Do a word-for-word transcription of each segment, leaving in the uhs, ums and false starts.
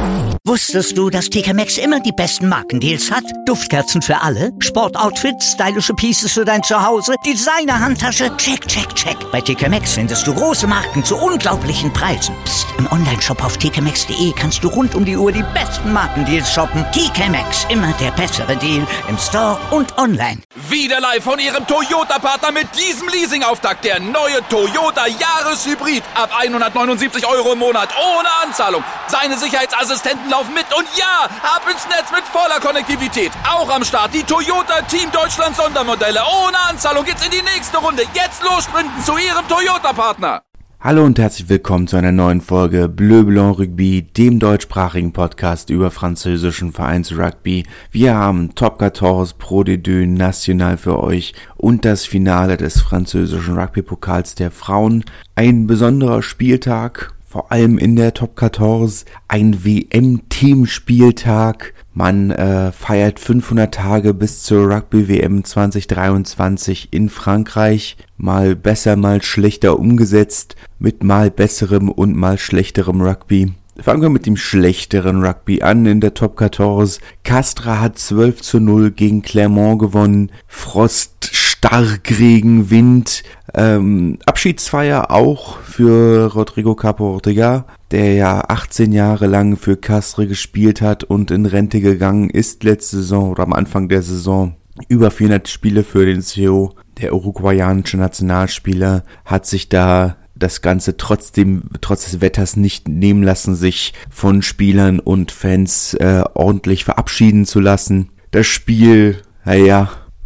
Wusstest du, dass T K Maxx immer die besten Markendeals hat? Duftkerzen für alle, Sportoutfits, stylische Pieces für dein Zuhause, Designer-Handtasche, check, check, check. Bei T K Maxx findest du große Marken zu unglaublichen Preisen. Psst. Im Onlineshop auf t k maxx punkt d e kannst du rund um die Uhr die besten Markendeals shoppen. T K Maxx, immer der bessere Deal im Store und online. Wieder live von Ihrem Toyota-Partner mit diesem Leasing-Auftakt. Der neue Toyota Jahreshybrid. Ab hundertneunundsiebzig Euro im Monat. Ohne Anzahlung. Seine Sicherheitsassistenten laufen mit. Und ja, ab ins Netz mit voller Konnektivität. Auch am Start die Toyota Team Deutschland Sondermodelle. Ohne Anzahlung geht's in die nächste Runde. Jetzt los sprinten zu Ihrem Toyota-Partner. Hallo und herzlich willkommen zu einer neuen Folge Bleu Blanc Rugby, dem deutschsprachigen Podcast über französischen Vereinsrugby. Wir haben Top vierzehn Pro D deux National für euch und das Finale des französischen Rugby-Pokals der Frauen. Ein besonderer Spieltag, vor allem in der Top vierzehn, ein W M-Teamspieltag. Man äh, feiert fünfhundert Tage bis zur Rugby-W M zwanzig dreiundzwanzig in Frankreich. Mal besser, mal schlechter umgesetzt, mit mal besserem und mal schlechterem Rugby. Fangen wir mit dem schlechteren Rugby an in der Top vierzehn. Castres hat zwölf zu null gegen Clermont gewonnen. Frost, Starkregen, Wind. Ähm, Abschiedsfeier auch für Rodrigo Capo-Ortega, der ja achtzehn Jahre lang für Castres gespielt hat und in Rente gegangen ist letzte Saison oder am Anfang der Saison. Über vierhundert Spiele für den C E O. Der uruguayanische Nationalspieler hat sich da das Ganze trotzdem, trotz des Wetters nicht nehmen lassen, sich von Spielern und Fans äh, ordentlich verabschieden zu lassen. Das Spiel, naja,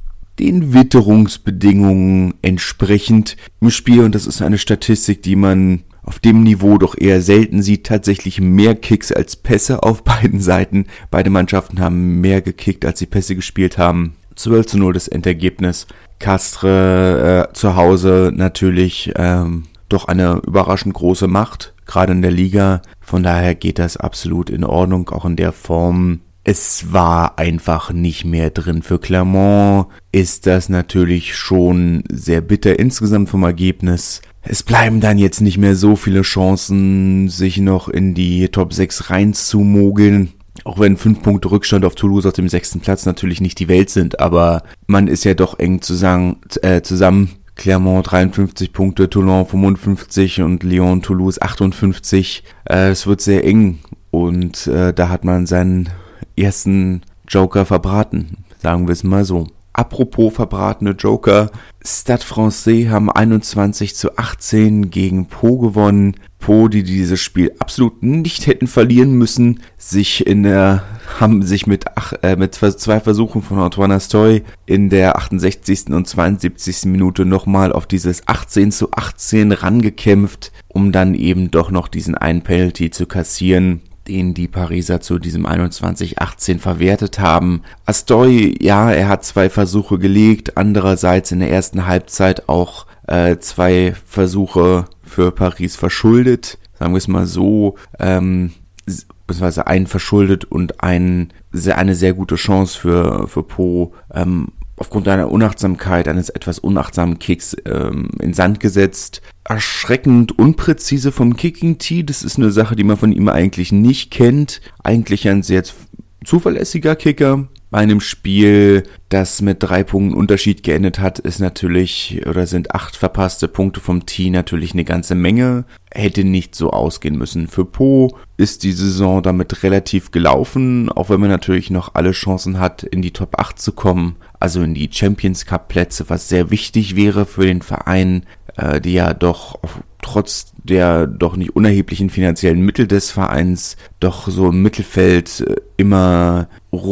den Witterungsbedingungen entsprechend im Spiel, und das ist eine Statistik, die man auf dem Niveau doch eher selten sieht, tatsächlich mehr Kicks als Pässe auf beiden Seiten. Beide Mannschaften haben mehr gekickt, als sie Pässe gespielt haben. zwölf zu null das Endergebnis. Castres äh, zu Hause natürlich ähm, doch eine überraschend große Macht, gerade in der Liga. Von daher geht das absolut in Ordnung, auch in der Form. Es war einfach nicht mehr drin. Für Clermont ist das natürlich schon sehr bitter insgesamt vom Ergebnis. Es bleiben dann jetzt nicht mehr so viele Chancen, sich noch in die Top sechs reinzumogeln. Auch wenn fünf Punkte Rückstand auf Toulouse auf dem sechsten Platz natürlich nicht die Welt sind, aber man ist ja doch eng zusammen. Äh, zusammen. Clermont dreiundfünfzig Punkte, Toulon fünfundfünfzig und Lyon Toulouse achtundfünfzig. Äh, es wird sehr eng und äh, da hat man seinen ersten Joker verbraten, sagen wir es mal so. Apropos verbratene Joker, Stade Français haben einundzwanzig zu achtzehn gegen Pau gewonnen. Pau, die dieses Spiel absolut nicht hätten verlieren müssen, sich in der, haben sich mit, ach, äh, mit zwei Versuchen von Antoine Astoy in der achtundsechzigsten und zweiundsiebzigsten Minute nochmal auf dieses achtzehn zu achtzehn rangekämpft, um dann eben doch noch diesen einen Penalty zu kassieren, den die Pariser zu diesem einundzwanzig achtzehn verwertet haben. Astoy, ja, er hat zwei Versuche gelegt, andererseits in der ersten Halbzeit auch äh, zwei Versuche für Paris verschuldet, sagen wir es mal so, ähm, beziehungsweise einen verschuldet und ein, eine sehr gute Chance für, für Pau, ähm, aufgrund einer Unachtsamkeit, eines etwas unachtsamen Kicks ähm, in Sand gesetzt. Erschreckend unpräzise vom Kicking Tee, das ist eine Sache, die man von ihm eigentlich nicht kennt. Eigentlich ein sehr zuverlässiger Kicker. Bei einem Spiel, das mit drei Punkten Unterschied geendet hat, ist natürlich, oder sind acht verpasste Punkte vom Tee natürlich eine ganze Menge. Hätte nicht so ausgehen müssen. Für Pau ist die Saison damit relativ gelaufen, auch wenn man natürlich noch alle Chancen hat, in die Top acht zu kommen, also in die Champions Cup Plätze, was sehr wichtig wäre für den Verein, äh, die ja doch auf, trotz der doch nicht unerheblichen finanziellen Mittel des Vereins doch so im Mittelfeld äh, immer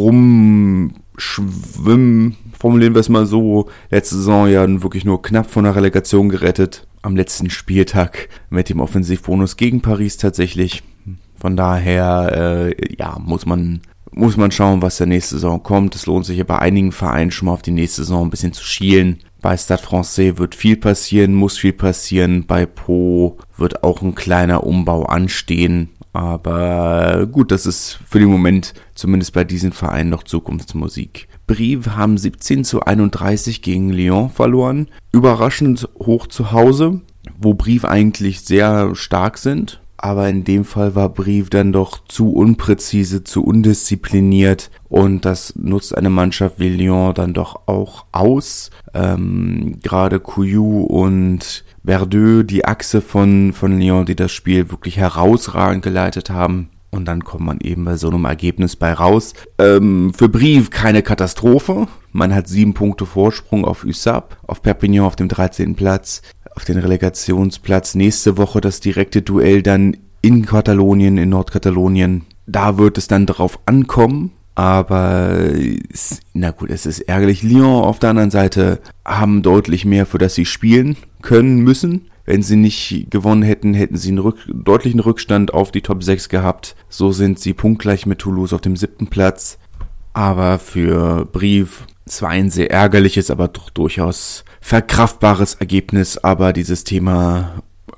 rumschwimmen, formulieren wir es mal so. Letzte Saison ja wirklich nur knapp von der Relegation gerettet. Am letzten Spieltag mit dem Offensivbonus gegen Paris tatsächlich. Von daher, äh, ja, muss man, muss man schauen, was der nächste Saison kommt. Es lohnt sich ja bei einigen Vereinen schon mal auf die nächste Saison ein bisschen zu schielen. Bei Stade Français wird viel passieren, muss viel passieren. Bei Pau wird auch ein kleiner Umbau anstehen. Aber gut, das ist für den Moment zumindest bei diesen Vereinen noch Zukunftsmusik. Brive haben siebzehn zu einunddreißig gegen Lyon verloren. Überraschend hoch zu Hause, wo Brive eigentlich sehr stark sind. aber in dem Fall war Brive dann doch zu unpräzise, zu undiszipliniert und das nutzt eine Mannschaft wie Lyon dann doch auch aus. Ähm, gerade Couillou und Berdeux, die Achse von, von Lyon, die das Spiel wirklich herausragend geleitet haben. Und dann kommt man eben bei so einem Ergebnis bei raus. Ähm, für Brive keine Katastrophe. Man hat sieben Punkte Vorsprung auf U S A P, auf Perpignan auf dem dreizehnten Platz, auf den Relegationsplatz. Nächste Woche das direkte Duell dann in Katalonien, in Nordkatalonien. Da wird es dann drauf ankommen. Aber, es, na gut, es ist ärgerlich. Lyon auf der anderen Seite haben deutlich mehr, für das sie spielen können müssen. Wenn sie nicht gewonnen hätten, hätten sie einen Rück- deutlichen Rückstand auf die Top sechs gehabt. So sind sie punktgleich mit Toulouse auf dem siebten Platz. Aber für Brive zwar ein sehr ärgerliches, aber doch durchaus verkraftbares Ergebnis. Aber dieses Thema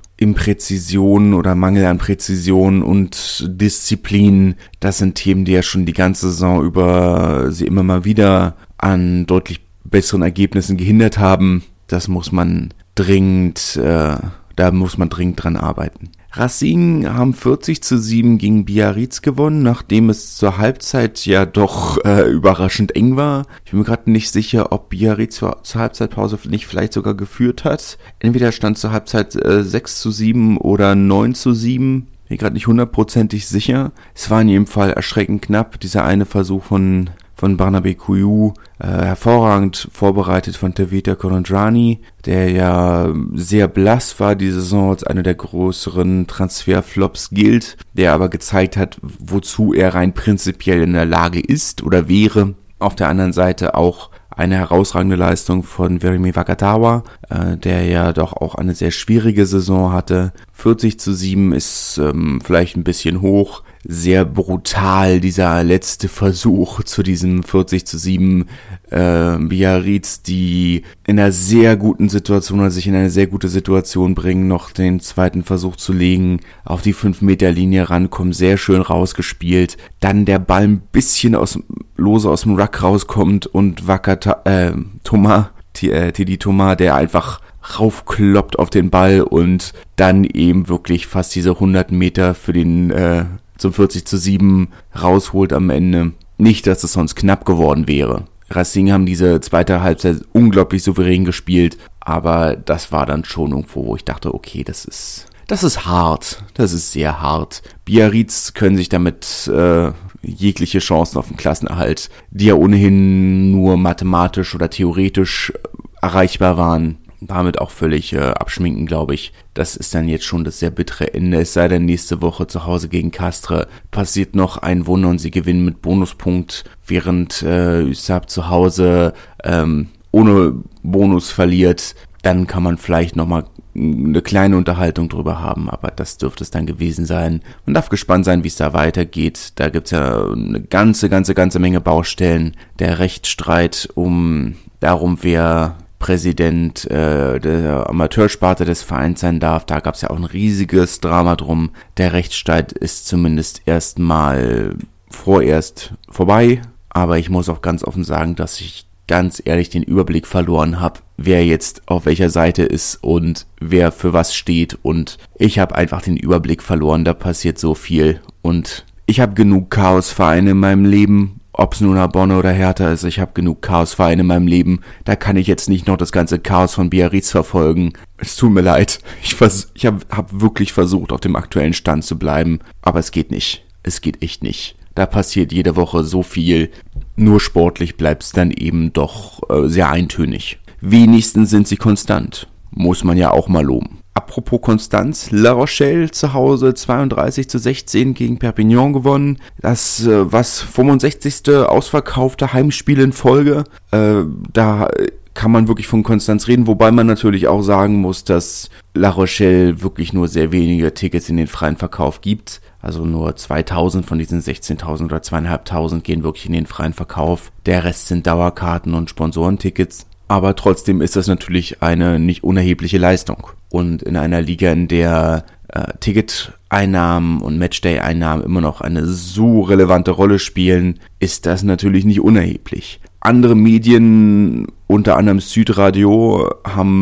Impräzision oder Mangel an Präzision und Disziplin, das sind Themen, die ja schon die ganze Saison über sie immer mal wieder an deutlich besseren Ergebnissen gehindert haben. Das muss man dringend, äh, da muss man dringend dran arbeiten. Racing haben vierzig zu sieben gegen Biarritz gewonnen, nachdem es zur Halbzeit ja doch äh, überraschend eng war. Ich bin mir gerade nicht sicher, ob Biarritz zur, zur Halbzeitpause nicht vielleicht sogar geführt hat. Entweder stand zur Halbzeit äh, sechs zu sieben oder neun zu sieben. Bin gerade nicht hundertprozentig sicher. Es war in jedem Fall erschreckend knapp, dieser eine Versuch von von Barnabé Couillou, äh, hervorragend vorbereitet von Tevita Colandrani, der ja sehr blass war die Saison, als einer der größeren Transferflops gilt, der aber gezeigt hat, wozu er rein prinzipiell in der Lage ist oder wäre. Auf der anderen Seite auch eine herausragende Leistung von Verimi Wakatawa, äh, der ja doch auch eine sehr schwierige Saison hatte. vierzig zu sieben ist ähm, vielleicht ein bisschen hoch. Sehr brutal dieser letzte Versuch zu diesem vierzig zu sieben äh, Biarritz, die in einer sehr guten Situation, also sich in eine sehr gute Situation bringen, noch den zweiten Versuch zu legen, auf die fünf Meter Linie rankommen, sehr schön rausgespielt, dann der Ball ein bisschen aus, lose aus dem Ruck rauskommt und Wakata, äh, Thomas, äh, Teddy Thomas, der einfach raufkloppt auf den Ball und dann eben wirklich fast diese hundert Meter für den äh, zum vierzig zu sieben rausholt am Ende. Nicht, dass es sonst knapp geworden wäre. Racing haben diese zweite Halbzeit unglaublich souverän gespielt, aber das war dann schon irgendwo, wo ich dachte, okay, das ist das ist hart, das ist sehr hart. Biarritz können sich damit äh, jegliche Chancen auf den Klassenerhalt, die ja ohnehin nur mathematisch oder theoretisch erreichbar waren, damit auch völlig äh, abschminken, glaube ich. Das ist dann jetzt schon das sehr bittere Ende. Es sei denn, nächste Woche zu Hause gegen Castres passiert noch ein Wunder und sie gewinnen mit Bonuspunkt, während äh, U S A P zu Hause ähm, ohne Bonus verliert. Dann kann man vielleicht nochmal eine kleine Unterhaltung drüber haben, aber das dürfte es dann gewesen sein. Man darf gespannt sein, wie es da weitergeht. Da gibt's ja eine ganze, ganze, ganze Menge Baustellen. Der Rechtsstreit um darum, wer Präsident äh, der Amateursparte des Vereins sein darf. Da gab es ja auch ein riesiges Drama drum. Der Rechtsstreit ist zumindest erstmal vorerst vorbei. Aber ich muss auch ganz offen sagen, dass ich ganz ehrlich den Überblick verloren habe, wer jetzt auf welcher Seite ist und wer für was steht. Und ich habe einfach den Überblick verloren. Da passiert so viel. Und ich habe genug Chaosvereine in meinem Leben. Ob es nun Bonne oder Hertha ist, ich habe genug Chaosvereine in meinem Leben. Da kann ich jetzt nicht noch das ganze Chaos von Biarritz verfolgen. Es tut mir leid. Ich, vers- ich habe hab wirklich versucht, auf dem aktuellen Stand zu bleiben. Aber es geht nicht. Es geht echt nicht. Da passiert jede Woche so viel. Nur sportlich bleibt es dann eben doch äh, sehr eintönig. Wenigstens sind sie konstant. Muss man ja auch mal loben. Apropos Konstanz, La Rochelle zu Hause zweiunddreißig zu sechzehn gegen Perpignan gewonnen. Das äh, was fünfundsechzigste ausverkaufte Heimspiel in Folge. Äh, da kann man wirklich von Konstanz reden, wobei man natürlich auch sagen muss, dass La Rochelle wirklich nur sehr wenige Tickets in den freien Verkauf gibt. Also nur zweitausend von diesen sechzehntausend oder zweitausendfünfhundert gehen wirklich in den freien Verkauf. Der Rest sind Dauerkarten und Sponsorentickets. Aber trotzdem ist das natürlich eine nicht unerhebliche Leistung. Und in einer Liga, in der äh, Ticketeinnahmen und Matchday-Einnahmen immer noch eine so relevante Rolle spielen, ist das natürlich nicht unerheblich. Andere Medien, unter anderem Südradio, haben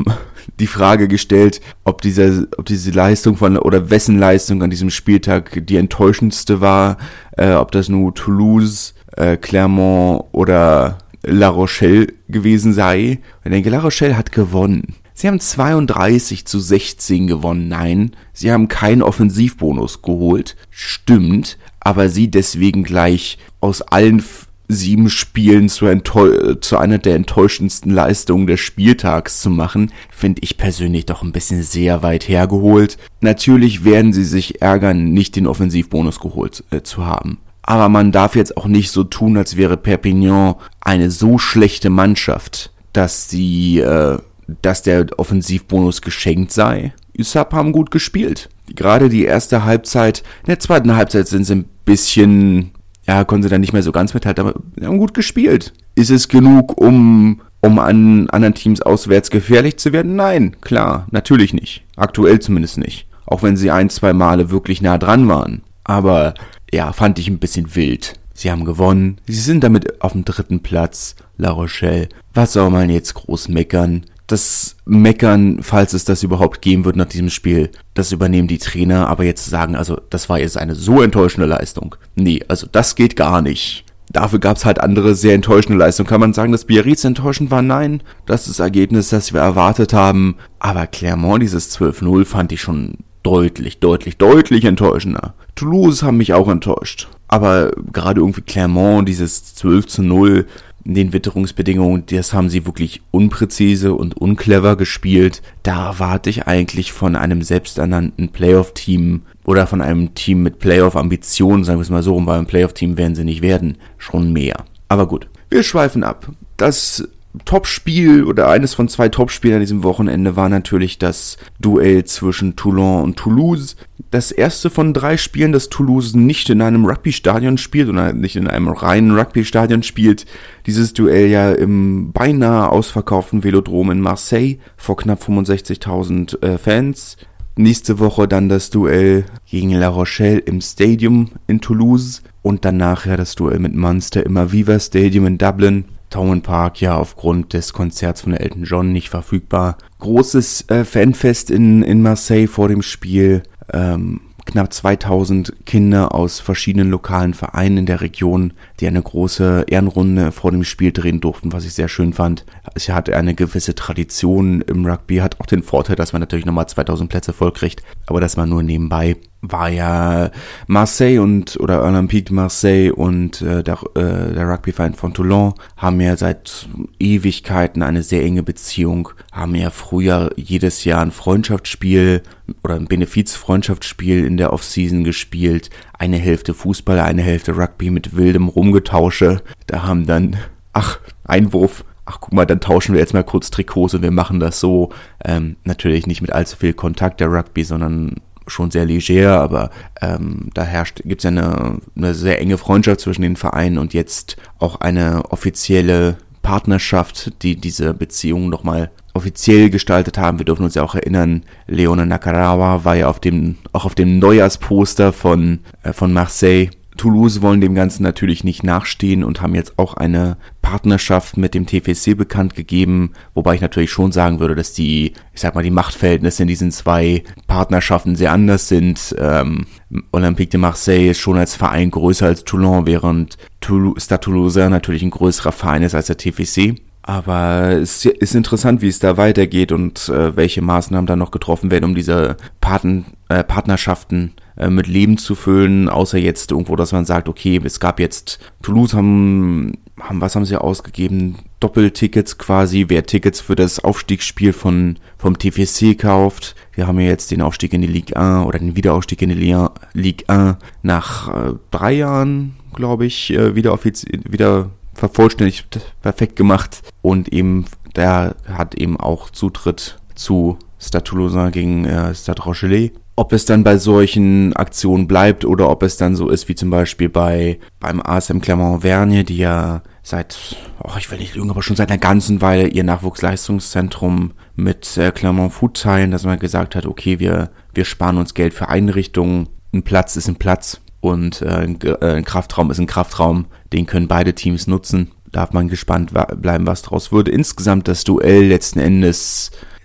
die Frage gestellt, ob diese, ob diese Leistung von, oder wessen Leistung an diesem Spieltag die enttäuschendste war, äh, ob das nur Toulouse, äh, Clermont oder La Rochelle gewesen sei. Ich denke, La Rochelle hat gewonnen. Sie haben zweiunddreißig zu sechzehn gewonnen. Nein, sie haben keinen Offensivbonus geholt. Stimmt, aber sie deswegen gleich aus allen f- sieben Spielen zu, enttäu- zu einer der enttäuschendsten Leistungen des Spieltags zu machen, finde ich persönlich doch ein bisschen sehr weit hergeholt. Natürlich werden sie sich ärgern, nicht den Offensivbonus geholt äh, zu haben. Aber man darf jetzt auch nicht so tun, als wäre Perpignan eine so schlechte Mannschaft, dass sie, äh, dass der Offensivbonus geschenkt sei. U S A P haben gut gespielt. Gerade die erste Halbzeit, in der zweiten Halbzeit sind sie ein bisschen, ja, konnten sie dann nicht mehr so ganz mithalten, aber sie haben gut gespielt. Ist es genug, um, um an anderen Teams auswärts gefährlich zu werden? Nein, klar, natürlich nicht. Aktuell zumindest nicht. Auch wenn sie ein, zwei Male wirklich nah dran waren. Aber ja, fand ich ein bisschen wild. Sie haben gewonnen. Sie sind damit auf dem dritten Platz. La Rochelle. Was soll man jetzt groß meckern? Das Meckern, falls es das überhaupt geben wird nach diesem Spiel, das übernehmen die Trainer. Aber jetzt zu sagen, also das war jetzt eine so enttäuschende Leistung. Nee, also das geht gar nicht. Dafür gab es halt andere sehr enttäuschende Leistungen. Kann man sagen, dass Biarritz enttäuschend war? Nein. Das ist das Ergebnis, das wir erwartet haben. Aber Clermont, dieses zwölf null, fand ich schon deutlich, deutlich, deutlich enttäuschender. Toulouse haben mich auch enttäuscht. Aber gerade irgendwie Clermont, dieses zwölf zu null in den Witterungsbedingungen, das haben sie wirklich unpräzise und unclever gespielt. Da erwarte ich eigentlich von einem selbsternannten Playoff-Team oder von einem Team mit Playoff-Ambitionen, sagen wir es mal so rum, weil ein Playoff-Team werden sie nicht werden, schon mehr. Aber gut, wir schweifen ab. Das Topspiel oder eines von zwei Topspielen an diesem Wochenende war natürlich das Duell zwischen Toulon und Toulouse. Das erste von drei Spielen, das Toulouse nicht in einem Rugby-Stadion spielt oder nicht in einem reinen Rugby-Stadion spielt. Dieses Duell ja im beinahe ausverkauften Velodrom in Marseille vor knapp fünfundsechzigtausend äh, Fans. Nächste Woche dann das Duell gegen La Rochelle im Stadium in Toulouse und danach ja das Duell mit Munster im Aviva Stadium in Dublin. Thomond Park ja aufgrund des Konzerts von Elton John nicht verfügbar. Großes äh, Fanfest in, in Marseille vor dem Spiel. Ähm, knapp zweitausend Kinder aus verschiedenen lokalen Vereinen in der Region, die eine große Ehrenrunde vor dem Spiel drehen durften, was ich sehr schön fand. Es hat eine gewisse Tradition im Rugby, hat auch den Vorteil, dass man natürlich nochmal zweitausend Plätze voll kriegt, aber das war nur nebenbei. War ja Marseille und oder Olympique de Marseille und äh, der, äh, der Rugbyverein von Toulon haben ja seit Ewigkeiten eine sehr enge Beziehung, haben ja früher jedes Jahr ein Freundschaftsspiel oder ein Benefiz-Freundschaftsspiel in der Offseason gespielt. Eine Hälfte Fußball, eine Hälfte Rugby mit wildem Rumgetausche. Da haben dann, ach, Einwurf, ach guck mal, dann tauschen wir jetzt mal kurz Trikots und wir machen das so. Ähm, natürlich nicht mit allzu viel Kontakt der Rugby, sondern schon sehr leger, aber ähm, da herrscht, gibt's ja eine, eine sehr enge Freundschaft zwischen den Vereinen und jetzt auch eine offizielle Partnerschaft, die diese Beziehung nochmal offiziell gestaltet haben. Wir dürfen uns ja auch erinnern, Leone Nakarawa war ja auf dem, auch auf dem Neujahrsposter von, äh, von Marseille. Toulouse wollen dem Ganzen natürlich nicht nachstehen und haben jetzt auch eine Partnerschaft mit dem T F C bekannt gegeben, wobei ich natürlich schon sagen würde, dass die, ich sag mal, die Machtverhältnisse in diesen zwei Partnerschaften sehr anders sind. Ähm, Olympique de Marseille ist schon als Verein größer als Toulon, während Toul- Stade Toulousain natürlich ein größerer Verein ist als der T F C. Aber es ist interessant, wie es da weitergeht und äh, welche Maßnahmen da noch getroffen werden, um diese Paten, äh, Partnerschaften äh, mit Leben zu füllen, außer jetzt irgendwo, dass man sagt, okay, es gab jetzt, Toulouse haben, haben was haben sie ausgegeben? Doppeltickets quasi, wer Tickets für das Aufstiegsspiel von vom T F C kauft. Wir haben ja jetzt den Aufstieg in die Ligue eins oder den Wiederaufstieg in die Ligue eins nach äh, drei Jahren, glaube ich, äh, wieder offiziell, wieder vervollständigt, perfekt gemacht und eben, der hat eben auch Zutritt zu Stade Toulousain gegen äh, Stade Rochelet. Ob es dann bei solchen Aktionen bleibt oder ob es dann so ist wie zum Beispiel bei beim A S M Clermont-Auvergne, die ja seit, oh, ich will nicht lügen, aber schon seit einer ganzen Weile ihr Nachwuchsleistungszentrum mit äh, Clermont Foot teilen, dass man gesagt hat, okay, wir wir sparen uns Geld für Einrichtungen, ein Platz ist ein Platz. Und äh, ein Kraftraum ist ein Kraftraum, den können beide Teams nutzen. Darf man gespannt wa- bleiben, was draus würde. Insgesamt das Duell letzten Endes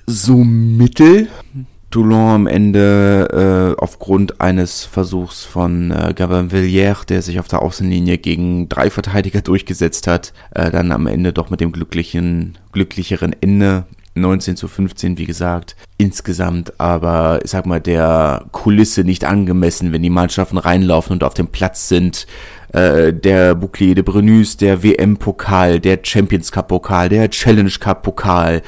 so mittel. Toulon am Ende äh, aufgrund eines Versuchs von äh, Gabin Villiers, der sich auf der Außenlinie gegen drei Verteidiger durchgesetzt hat, äh, dann am Ende doch mit dem glücklichen, glücklicheren Ende, neunzehn zu fünfzehn, wie gesagt, insgesamt, aber ich sag mal, der Kulisse nicht angemessen, wenn die Mannschaften reinlaufen und auf dem Platz sind. Äh, der Bouclier de Brenus, der W M-Pokal, der Champions Cup-Pokal, der Challenge Cup-Pokal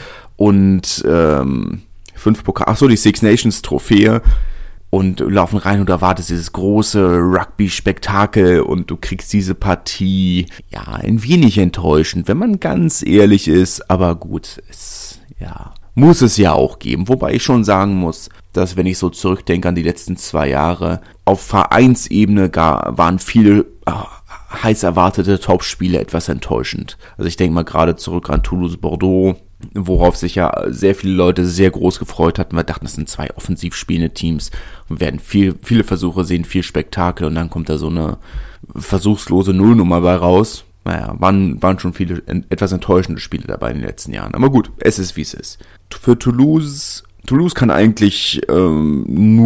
und ähm, fünf Pokal, ach so, die Six Nations Trophäe und laufen rein und erwartest dieses große Rugby-Spektakel und du kriegst diese Partie, ja, ein wenig enttäuschend, wenn man ganz ehrlich ist, aber gut, es, ja, muss es ja auch geben, wobei ich schon sagen muss, dass wenn ich so zurückdenke an die letzten zwei Jahre, auf Vereinsebene gar, waren viele äh, heiß erwartete Topspiele etwas enttäuschend. Also ich denke mal gerade zurück an Toulouse-Bordeaux, worauf sich ja sehr viele Leute sehr groß gefreut hatten. Wir dachten, das sind zwei offensiv spielende Teams und werden viel, viele Versuche sehen, viel Spektakel und dann kommt da so eine versuchslose Nullnummer bei raus. Naja, waren, waren schon viele etwas enttäuschende Spiele dabei in den letzten Jahren. Aber gut, es ist wie es ist. Für Toulouse, Toulouse kann eigentlich ähm,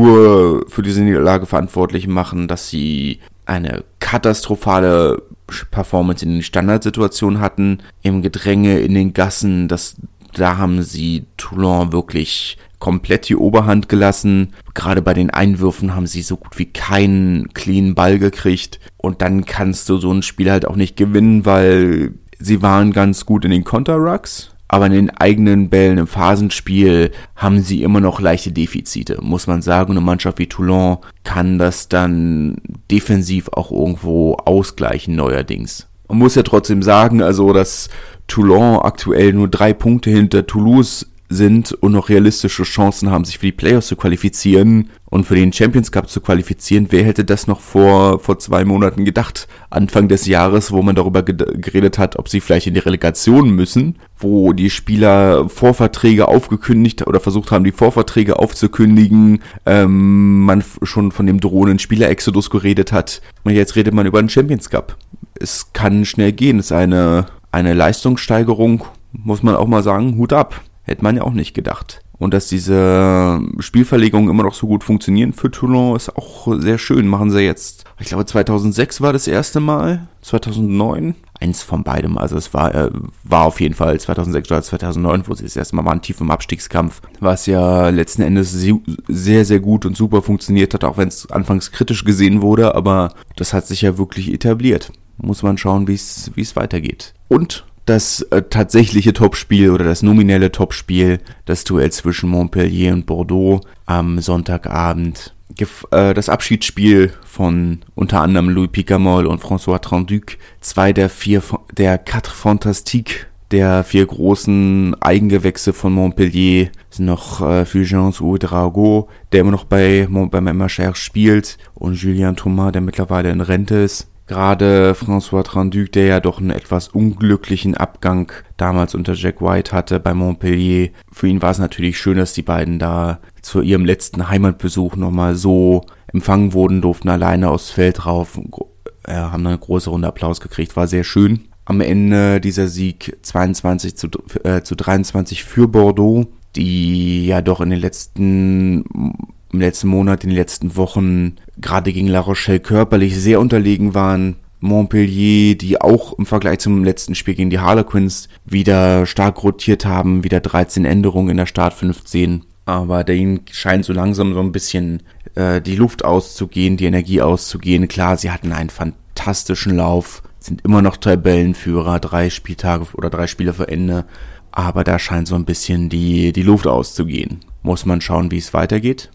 nur für diese Niederlage verantwortlich machen, dass sie eine katastrophale Performance in den Standardsituationen hatten, im Gedränge, in den Gassen, das, da haben sie Toulon wirklich komplett die Oberhand gelassen. Gerade bei den Einwürfen haben sie so gut wie keinen cleanen Ball gekriegt und dann kannst du so ein Spiel halt auch nicht gewinnen, weil sie waren ganz gut in den Konter-Rucks, aber in den eigenen Bällen im Phasenspiel haben sie immer noch leichte Defizite, muss man sagen. Eine Mannschaft wie Toulon kann das dann defensiv auch irgendwo ausgleichen neuerdings. Man muss ja trotzdem sagen, also dass Toulon aktuell nur drei Punkte hinter Toulouse sind und noch realistische Chancen haben, sich für die Playoffs zu qualifizieren und für den Champions Cup zu qualifizieren. Wer hätte das noch vor vor zwei Monaten gedacht? Anfang des Jahres, wo man darüber geredet hat, ob sie vielleicht in die Relegation müssen, wo die Spieler Vorverträge aufgekündigt oder versucht haben, die Vorverträge aufzukündigen, ähm, man schon von dem drohenden Spieler-Exodus geredet hat. Und jetzt redet man über den Champions Cup. Es kann schnell gehen. Es ist eine, eine Leistungssteigerung, muss man auch mal sagen, Hut ab. Hätte man ja auch nicht gedacht. Und dass diese Spielverlegungen immer noch so gut funktionieren für Toulon, ist auch sehr schön. Machen sie jetzt, ich glaube zweitausendsechs war das erste Mal, zweitausendneun, eins von beidem. Also es war äh, war auf jeden Fall zweitausendsechs oder zweitausendneun, wo sie das erste Mal waren, tief im Abstiegskampf. Was ja letzten Endes sehr, sehr gut und super funktioniert hat, auch wenn es anfangs kritisch gesehen wurde. Aber das hat sich ja wirklich etabliert. Muss man schauen, wie es wie es weitergeht. Und das äh, tatsächliche Topspiel oder das nominelle Topspiel, das Duell zwischen Montpellier und Bordeaux am Sonntagabend. Gef- äh, das Abschiedsspiel von unter anderem Louis Picamol und François Trenduc, zwei der vier der Quatre Fantastiques, der vier großen Eigengewächse von Montpellier, sind noch äh, Fulgence Ouedraogo, der immer noch bei beim M H R spielt, und Julien Thomas, der mittlerweile in Rente ist. Gerade François Trenduc, der ja doch einen etwas unglücklichen Abgang damals unter Jack White hatte bei Montpellier. Für ihn war es natürlich schön, dass die beiden da zu ihrem letzten Heimatbesuch nochmal so empfangen wurden, durften alleine aufs Feld rauf, äh, haben eine große Runde Applaus gekriegt, war sehr schön. Am Ende dieser Sieg zweiundzwanzig zu dreiundzwanzig für Bordeaux, die ja doch in den letzten im letzten Monat, in den letzten Wochen gerade gegen La Rochelle körperlich sehr unterlegen waren. Montpellier, die auch im Vergleich zum letzten Spiel gegen die Harlequins wieder stark rotiert haben, wieder dreizehn Änderungen in der Start fünfzehn. Aber denen scheint so langsam so ein bisschen äh, die Luft auszugehen, die Energie auszugehen. Klar, sie hatten einen fantastischen Lauf, sind immer noch Tabellenführer, drei Spieltage oder drei Spiele vor Ende. Aber da scheint so ein bisschen die, die Luft auszugehen. Muss man schauen, wie es weitergeht.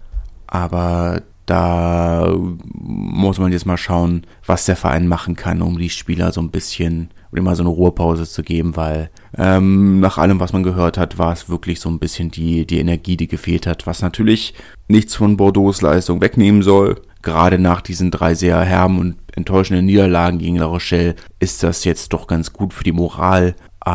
Aber da muss man jetzt mal schauen, was der Verein machen kann, um die Spieler so ein bisschen, um immer so eine Ruhepause zu geben, weil ähm, nach allem, was man gehört hat, war es wirklich so ein bisschen die, die Energie, die gefehlt hat, was natürlich nichts von Bordeaux' Leistung wegnehmen soll. Gerade nach diesen drei sehr herben und enttäuschenden Niederlagen gegen La Rochelle ist das jetzt doch ganz gut für die Moral.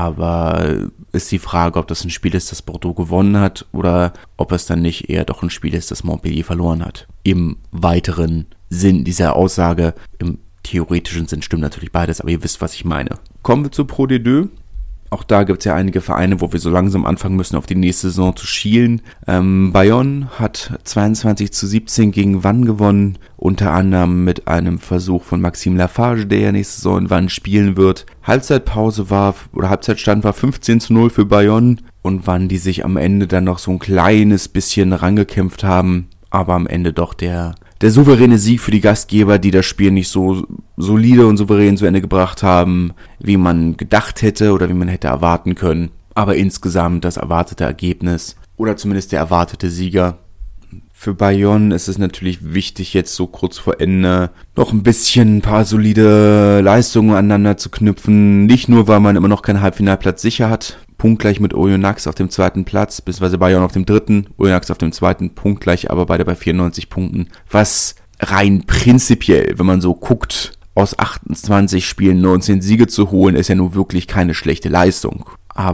Aber ist die Frage, ob das ein Spiel ist, das Bordeaux gewonnen hat, oder ob es dann nicht eher doch ein Spiel ist, das Montpellier verloren hat. Im weiteren Sinn dieser Aussage, im theoretischen Sinn stimmt natürlich beides, aber ihr wisst, was ich meine. Kommen wir zu Pro D zwei. Auch da gibt es ja einige Vereine, wo wir so langsam anfangen müssen, auf die nächste Saison zu schielen. Ähm, Bayonne hat zweiundzwanzig zu siebzehn gegen Vannes gewonnen, unter anderem mit einem Versuch von Maxime Lafarge, der ja nächste Saison in Vannes spielen wird. Halbzeitpause war, oder Halbzeitstand war fünfzehn zu null für Bayonne und Vannes, die sich am Ende dann noch so ein kleines bisschen rangekämpft haben, aber am Ende doch der... Der souveräne Sieg für die Gastgeber, die das Spiel nicht so solide und souverän zu Ende gebracht haben, wie man gedacht hätte oder wie man hätte erwarten können. Aber insgesamt das erwartete Ergebnis oder zumindest der erwartete Sieger. Für Bayonne ist es natürlich wichtig, jetzt so kurz vor Ende noch ein bisschen ein paar solide Leistungen aneinander zu knüpfen. Nicht nur, weil man immer noch keinen Halbfinalplatz sicher hat. Punktgleich mit Oyonnax auf dem zweiten Platz, beziehungsweise Bayonne auf dem dritten, Oyonnax auf dem zweiten, punktgleich, aber beide bei vierundneunzig Punkten. Was rein prinzipiell, wenn man so guckt, aus achtundzwanzig Spielen neunzehn Siege zu holen, ist ja nun wirklich keine schlechte Leistung.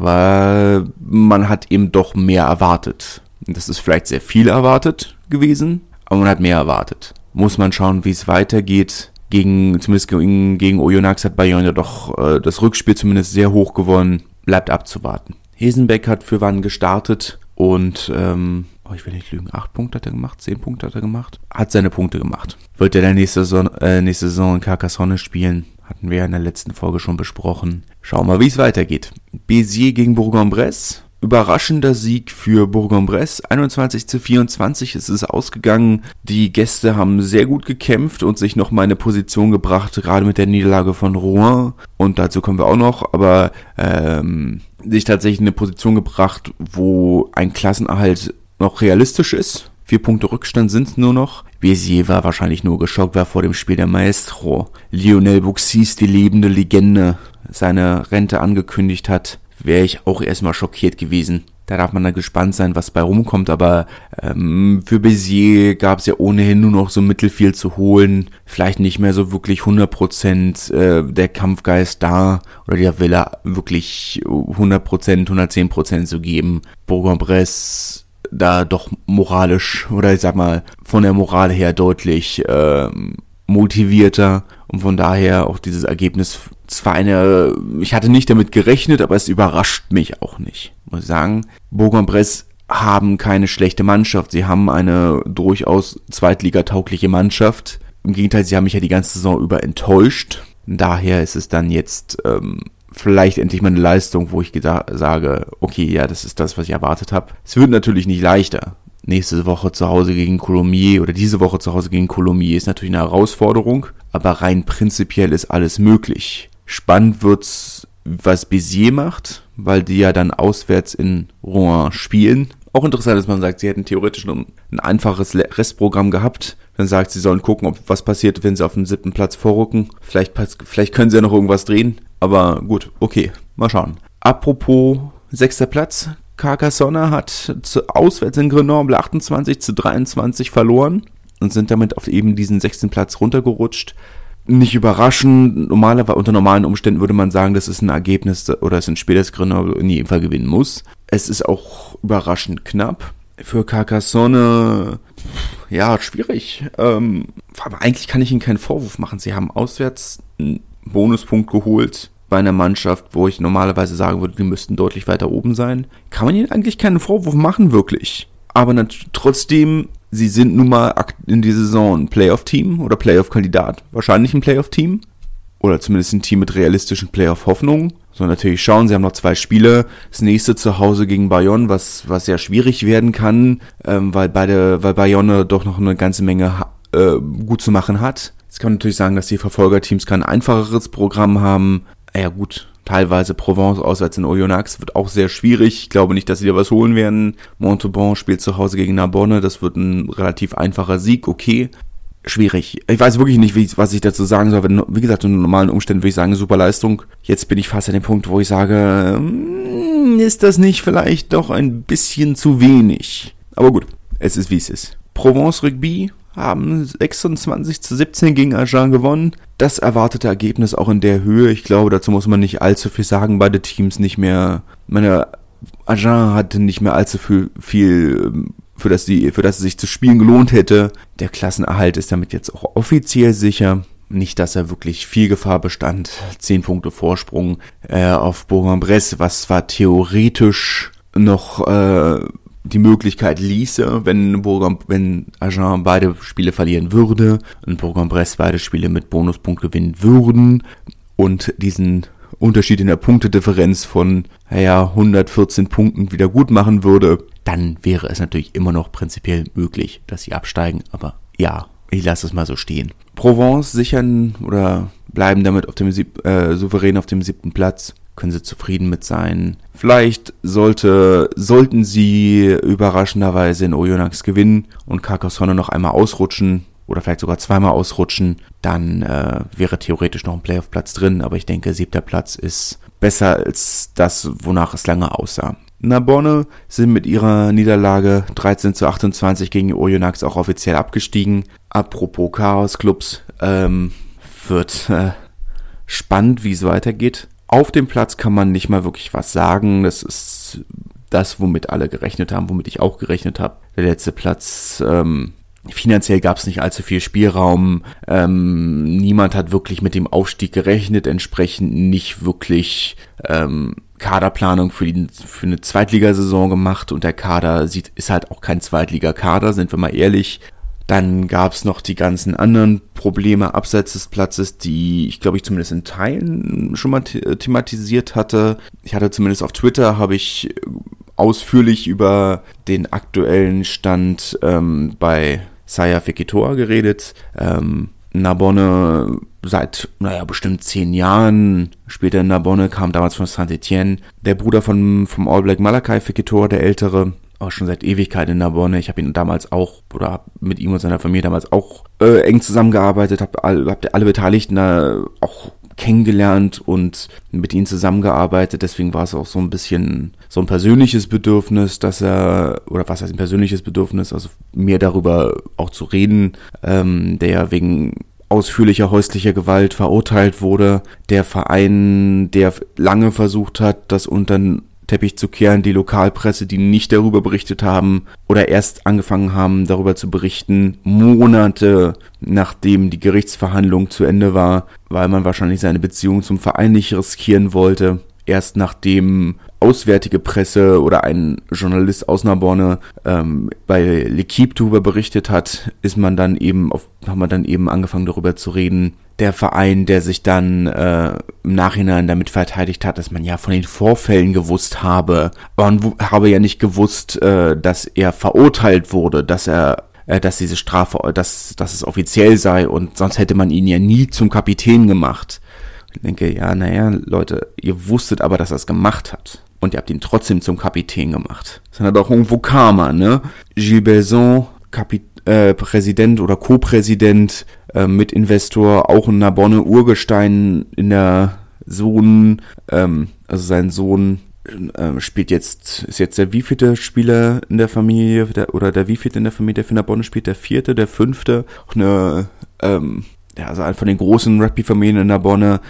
Aber man hat eben doch mehr erwartet. Das ist vielleicht sehr viel erwartet gewesen, aber man hat mehr erwartet. Muss man schauen, wie es weitergeht. Gegen, zumindest gegen, gegen Oyonnax hat Bayonne ja doch äh, das Rückspiel zumindest sehr hoch gewonnen. Bleibt abzuwarten. Hesenbeck hat für Vannes gestartet und, ähm, oh, ich will nicht lügen, acht Punkte hat er gemacht, zehn Punkte hat er gemacht. Hat seine Punkte gemacht. Wird er dann nächste Saison, äh, nächste Saison in Carcassonne spielen? Hatten wir ja in der letzten Folge schon besprochen. Schauen wir mal, wie es weitergeht. Béziers gegen Bourg-en-Bresse. Überraschender Sieg für Bourg-en-Bresse. einundzwanzig zu vierundzwanzig ist es ausgegangen. Die Gäste haben sehr gut gekämpft und sich noch mal in eine Position gebracht, gerade mit der Niederlage von Rouen. Und dazu kommen wir auch noch, aber ähm, sich tatsächlich in eine Position gebracht, wo ein Klassenerhalt noch realistisch ist. Vier Punkte Rückstand sind es nur noch. Béziers war wahrscheinlich nur geschockt, weil vor dem Spiel der Maestro Lionel Bouxis, die lebende Legende, seine Rente angekündigt hat. Wäre ich auch erstmal schockiert gewesen. Da darf man dann gespannt sein, was bei rumkommt, aber ähm, für Béziers gab es ja ohnehin nur noch so mittelfiel zu holen. Vielleicht nicht mehr so wirklich hundert Prozent äh, der Kampfgeist da oder der Wille wirklich hundert Prozent, hundertzehn Prozent zu geben. Bourg-en-Bresse da doch moralisch oder ich sag mal von der Moral her deutlich äh, motivierter und von daher auch dieses Ergebnis zwar eine, ich hatte nicht damit gerechnet, aber es überrascht mich auch nicht, muss ich sagen. Bourg-en-Bresse haben keine schlechte Mannschaft, sie haben eine durchaus zweitligataugliche Mannschaft. Im Gegenteil, sie haben mich ja die ganze Saison über enttäuscht. Daher ist es dann jetzt ähm, vielleicht endlich mal eine Leistung, wo ich geda- sage, okay, ja, das ist das, was ich erwartet habe. Es wird natürlich nicht leichter. Nächste Woche zu Hause gegen Colomiers oder diese Woche zu Hause gegen Colomiers ist natürlich eine Herausforderung, aber rein prinzipiell ist alles möglich. Spannend wird's, was Béziers macht, weil die ja dann auswärts in Rouen spielen. Auch interessant, dass man sagt, sie hätten theoretisch ein, ein einfaches Restprogramm gehabt. Dann sagt, sie sollen gucken, ob was passiert, wenn sie auf den siebten Platz vorrücken. Vielleicht, vielleicht können sie ja noch irgendwas drehen. Aber gut, okay, mal schauen. Apropos sechster Platz. Carcassonne hat zu, auswärts in Grenoble achtundzwanzig zu dreiundzwanzig verloren und sind damit auf eben diesen sechsten Platz runtergerutscht. Nicht überraschend, normalerweise unter normalen Umständen würde man sagen, das ist ein Ergebnis oder es ist ein Spiel, das Grenoble in jedem Fall gewinnen muss. Es ist auch überraschend knapp. Für Carcassonne, ja, schwierig. Ähm, aber eigentlich kann ich ihnen keinen Vorwurf machen. Sie haben auswärts einen Bonuspunkt geholt bei einer Mannschaft, wo ich normalerweise sagen würde, die müssten deutlich weiter oben sein. Kann man ihnen eigentlich keinen Vorwurf machen, wirklich. Aber nat- trotzdem, sie sind nun mal in dieser Saison ein Playoff-Team oder Playoff-Kandidat. Wahrscheinlich ein Playoff-Team. Oder zumindest ein Team mit realistischen Playoff-Hoffnungen. So, natürlich schauen, sie haben noch zwei Spiele. Das nächste zu Hause gegen Bayonne, was was sehr schwierig werden kann, ähm, weil beide, weil Bayonne doch noch eine ganze Menge äh, gut zu machen hat. Jetzt kann man natürlich sagen, dass die Verfolgerteams kein einfacheres Programm haben. Ja gut, teilweise Provence auswärts in Oyonnax wird auch sehr schwierig. Ich glaube nicht, dass sie da was holen werden. Montauban spielt zu Hause gegen Narbonne. Das wird ein relativ einfacher Sieg, okay. Schwierig. Ich weiß wirklich nicht, wie, was ich dazu sagen soll. Wenn, wie gesagt, unter normalen Umständen würde ich sagen, super Leistung. Jetzt bin ich fast an dem Punkt, wo ich sage, ist das nicht vielleicht doch ein bisschen zu wenig? Aber gut, es ist wie es ist. Provence Rugby haben sechsundzwanzig zu siebzehn gegen Agen gewonnen. Das erwartete Ergebnis auch in der Höhe. Ich glaube, dazu muss man nicht allzu viel sagen. Beide Teams nicht mehr, meine, Agen hatte nicht mehr allzu viel, viel für das sie, für das es sich zu spielen gelohnt hätte. Der Klassenerhalt ist damit jetzt auch offiziell sicher. nicht, dass da wirklich viel Gefahr bestand. Zehn Punkte Vorsprung äh, auf Bourg-en-Bresse, was zwar theoretisch noch äh, die Möglichkeit ließe, wenn Bourg- wenn Agen beide Spiele verlieren würde und Bourg-en-Bresse beide Spiele mit Bonuspunkt gewinnen würden und diesen Unterschied in der Punktedifferenz von naja, hundertvierzehn Punkten wieder gut machen würde, dann wäre es natürlich immer noch prinzipiell möglich, dass sie absteigen, aber ja, ich lasse es mal so stehen. Provence sichern oder bleiben damit auf dem sieb- äh, souverän auf dem siebten Platz. Können sie zufrieden mit sein. Vielleicht sollte, sollten sie überraschenderweise in Oyonnax gewinnen und Carcassonne noch einmal ausrutschen oder vielleicht sogar zweimal ausrutschen, dann äh, wäre theoretisch noch ein Playoff-Platz drin, aber ich denke, siebter Platz ist besser als das, wonach es lange aussah. Narbonne sind mit ihrer Niederlage dreizehn zu achtundzwanzig gegen Oyonnax auch offiziell abgestiegen. Apropos Chaos-Clubs, ähm, wird äh, spannend, wie es weitergeht. Auf dem Platz kann man nicht mal wirklich was sagen. Das ist das, womit alle gerechnet haben, womit ich auch gerechnet habe. Der letzte Platz, ähm, finanziell gab es nicht allzu viel Spielraum. Ähm, niemand hat wirklich mit dem Aufstieg gerechnet, entsprechend nicht wirklich ähm, Kaderplanung für, die, für eine Zweitligasaison gemacht. Und der Kader sieht, ist halt auch kein Zweitligakader, sind wir mal ehrlich. Dann gab es noch die ganzen anderen Probleme abseits des Platzes, die ich glaube ich zumindest in Teilen schon mal the- thematisiert hatte. Ich hatte zumindest auf Twitter, habe ich ausführlich über den aktuellen Stand ähm, bei Saya Fekitoa geredet. Ähm, Narbonne seit, naja, bestimmt zehn Jahren. Später in Narbonne kam damals von Saint-Etienne der Bruder von, vom All Black Malakai Fekitoa, der Ältere. Auch schon seit Ewigkeit in Narbonne. Ich habe ihn damals auch, oder hab mit ihm und seiner Familie damals auch äh, eng zusammengearbeitet, habe all, hab alle Beteiligten da auch kennengelernt und mit ihnen zusammengearbeitet. Deswegen war es auch so ein bisschen so ein persönliches Bedürfnis, dass er, oder was heißt ein persönliches Bedürfnis, also mehr darüber auch zu reden, ähm, der ja wegen ausführlicher häuslicher Gewalt verurteilt wurde. Der Verein, der lange versucht hat, das unter Teppich zu kehren, die Lokalpresse, die nicht darüber berichtet haben oder erst angefangen haben, darüber zu berichten, Monate nachdem die Gerichtsverhandlung zu Ende war, weil man wahrscheinlich seine Beziehung zum Verein nicht riskieren wollte. Erst nachdem auswärtige Presse oder ein Journalist aus Narbonne ähm, bei L'Équipe darüber berichtet hat, ist man dann eben auf, haben wir dann eben angefangen darüber zu reden. Der Verein, der sich dann äh, im Nachhinein damit verteidigt hat, dass man ja von den Vorfällen gewusst habe, aber man w- habe ja nicht gewusst, äh, dass er verurteilt wurde, dass er, äh, dass diese Strafe, dass, dass es offiziell sei und sonst hätte man ihn ja nie zum Kapitän gemacht. Ich denke, ja, naja, Leute, ihr wusstet aber, dass er es gemacht hat. Und ihr habt ihn trotzdem zum Kapitän gemacht. Das ist halt auch irgendwo Karma, ne? Gilles Belson, Kapit- äh, Präsident oder Co-Präsident, äh, Mitinvestor, auch in Narbonne, Urgestein in der Sohn, ähm, also sein Sohn äh, spielt jetzt, ist jetzt der wievielte Spieler in der Familie, der, oder der wievielte in der Familie, der für Narbonne spielt, der vierte, der fünfte, auch eine, ähm, ja, also ein von den großen Rugby-Familien in Narbonne,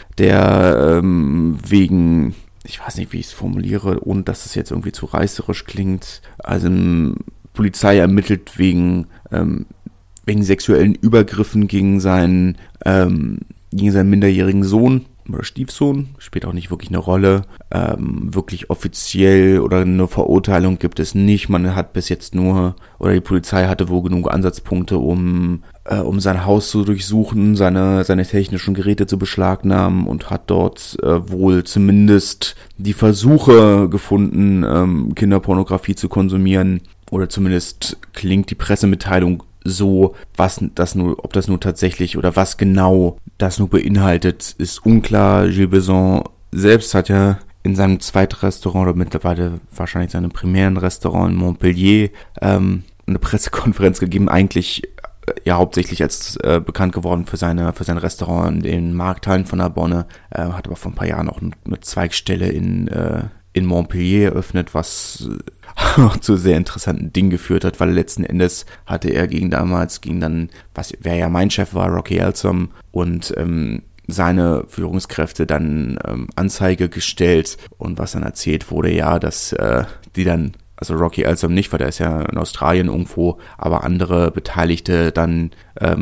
der ähm, wegen, ich weiß nicht, wie ich es formuliere, ohne dass es jetzt irgendwie zu reißerisch klingt, also ähm, Polizei ermittelt wegen ähm, wegen sexuellen Übergriffen gegen seinen ähm, gegen seinen minderjährigen Sohn oder Stiefsohn, spielt auch nicht wirklich eine Rolle. Ähm, wirklich offiziell oder eine Verurteilung gibt es nicht. Man hat bis jetzt nur, oder die Polizei hatte wohl genug Ansatzpunkte, um äh, um sein Haus zu durchsuchen, seine seine technischen Geräte zu beschlagnahmen und hat dort äh, wohl zumindest die Versuche gefunden, ähm, Kinderpornografie zu konsumieren. Oder zumindest klingt die Pressemitteilung so, was das nur, ob das nur tatsächlich oder was genau das nur beinhaltet, ist unklar. Gilles Belson selbst hat ja in seinem Zweitrestaurant oder mittlerweile wahrscheinlich seinem primären Restaurant in Montpellier ähm, eine Pressekonferenz gegeben, eigentlich äh, ja hauptsächlich als äh, bekannt geworden für seine für sein Restaurant in den Markthallen von Narbonne, äh, hat aber vor ein paar Jahren auch eine Zweigstelle in äh, in Montpellier eröffnet, was auch zu sehr interessanten Dingen geführt hat, weil letzten Endes hatte er gegen damals, gegen dann, was wer ja mein Chef war, Rocky Elsom, und ähm, seine Führungskräfte dann ähm, Anzeige gestellt, und was dann erzählt wurde, ja, dass äh, die dann, also Rocky Elsom nicht, weil der ist ja in Australien irgendwo, aber andere Beteiligte dann ähm,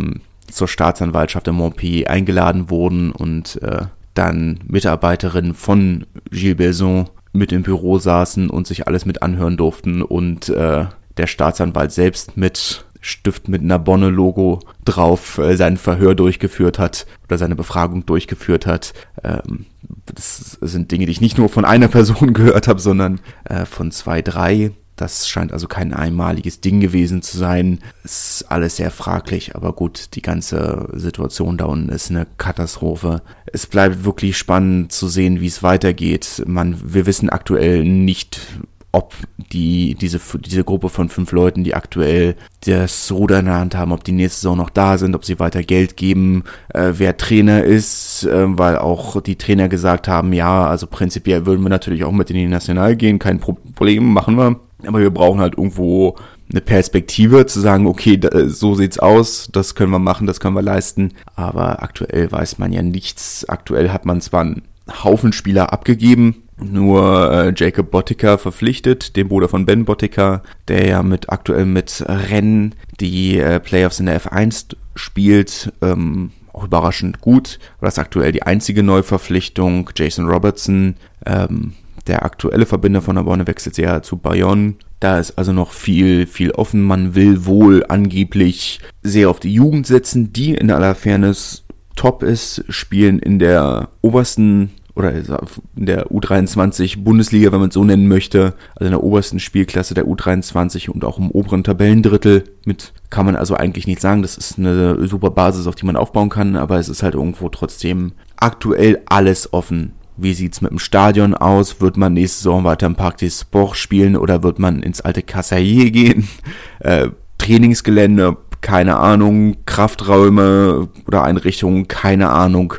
zur Staatsanwaltschaft in Montpellier eingeladen wurden und äh, dann Mitarbeiterinnen von Gilles Besson mit im Büro saßen und sich alles mit anhören durften und äh, der Staatsanwalt selbst mit Stift mit Narbonne-Logo drauf äh, sein Verhör durchgeführt hat oder seine Befragung durchgeführt hat. Ähm, das sind Dinge, die ich nicht nur von einer Person gehört habe, sondern äh, von zwei, drei. Das scheint also kein einmaliges Ding gewesen zu sein. Ist alles sehr fraglich, aber gut, die ganze Situation da unten ist eine Katastrophe. Es bleibt wirklich spannend zu sehen, wie es weitergeht. Man, wir wissen aktuell nicht, ob die diese diese Gruppe von fünf Leuten, die aktuell das Ruder in der Hand haben, ob die nächste Saison noch da sind, ob sie weiter Geld geben, äh, wer Trainer ist, äh, weil auch die Trainer gesagt haben, ja, also prinzipiell würden wir natürlich auch mit in die National gehen, kein Problem, machen wir. Aber wir brauchen halt irgendwo eine Perspektive zu sagen, okay, da, so sieht's aus, das können wir machen, das können wir leisten. Aber aktuell weiß man ja nichts. Aktuell hat man zwar einen Haufen Spieler abgegeben, nur äh, Jacob Bottica verpflichtet, den Bruder von Ben Bottica, der ja mit aktuell mit Rennes die äh, Playoffs in der F eins spielt, ähm, auch überraschend gut. Das ist aktuell die einzige Neuverpflichtung. Jason Robertson, ähm, der aktuelle Verbinder von Narbonne, wechselt ja zu Bayonne. Da ist also noch viel, viel offen. Man will wohl angeblich sehr auf die Jugend setzen, die in aller Fairness top ist, spielen in der obersten oder in der U dreiundzwanzig Bundesliga, wenn man es so nennen möchte, also in der obersten Spielklasse der U dreiundzwanzig und auch im oberen Tabellendrittel mit, kann man also eigentlich nicht sagen, das ist eine super Basis, auf die man aufbauen kann, aber es ist halt irgendwo trotzdem aktuell alles offen. Wie sieht's mit dem Stadion aus? Wird man nächste Saison weiter im Parc des Sports spielen oder wird man ins alte Cassailles gehen? Äh, Trainingsgelände, keine Ahnung. Krafträume oder Einrichtungen, keine Ahnung.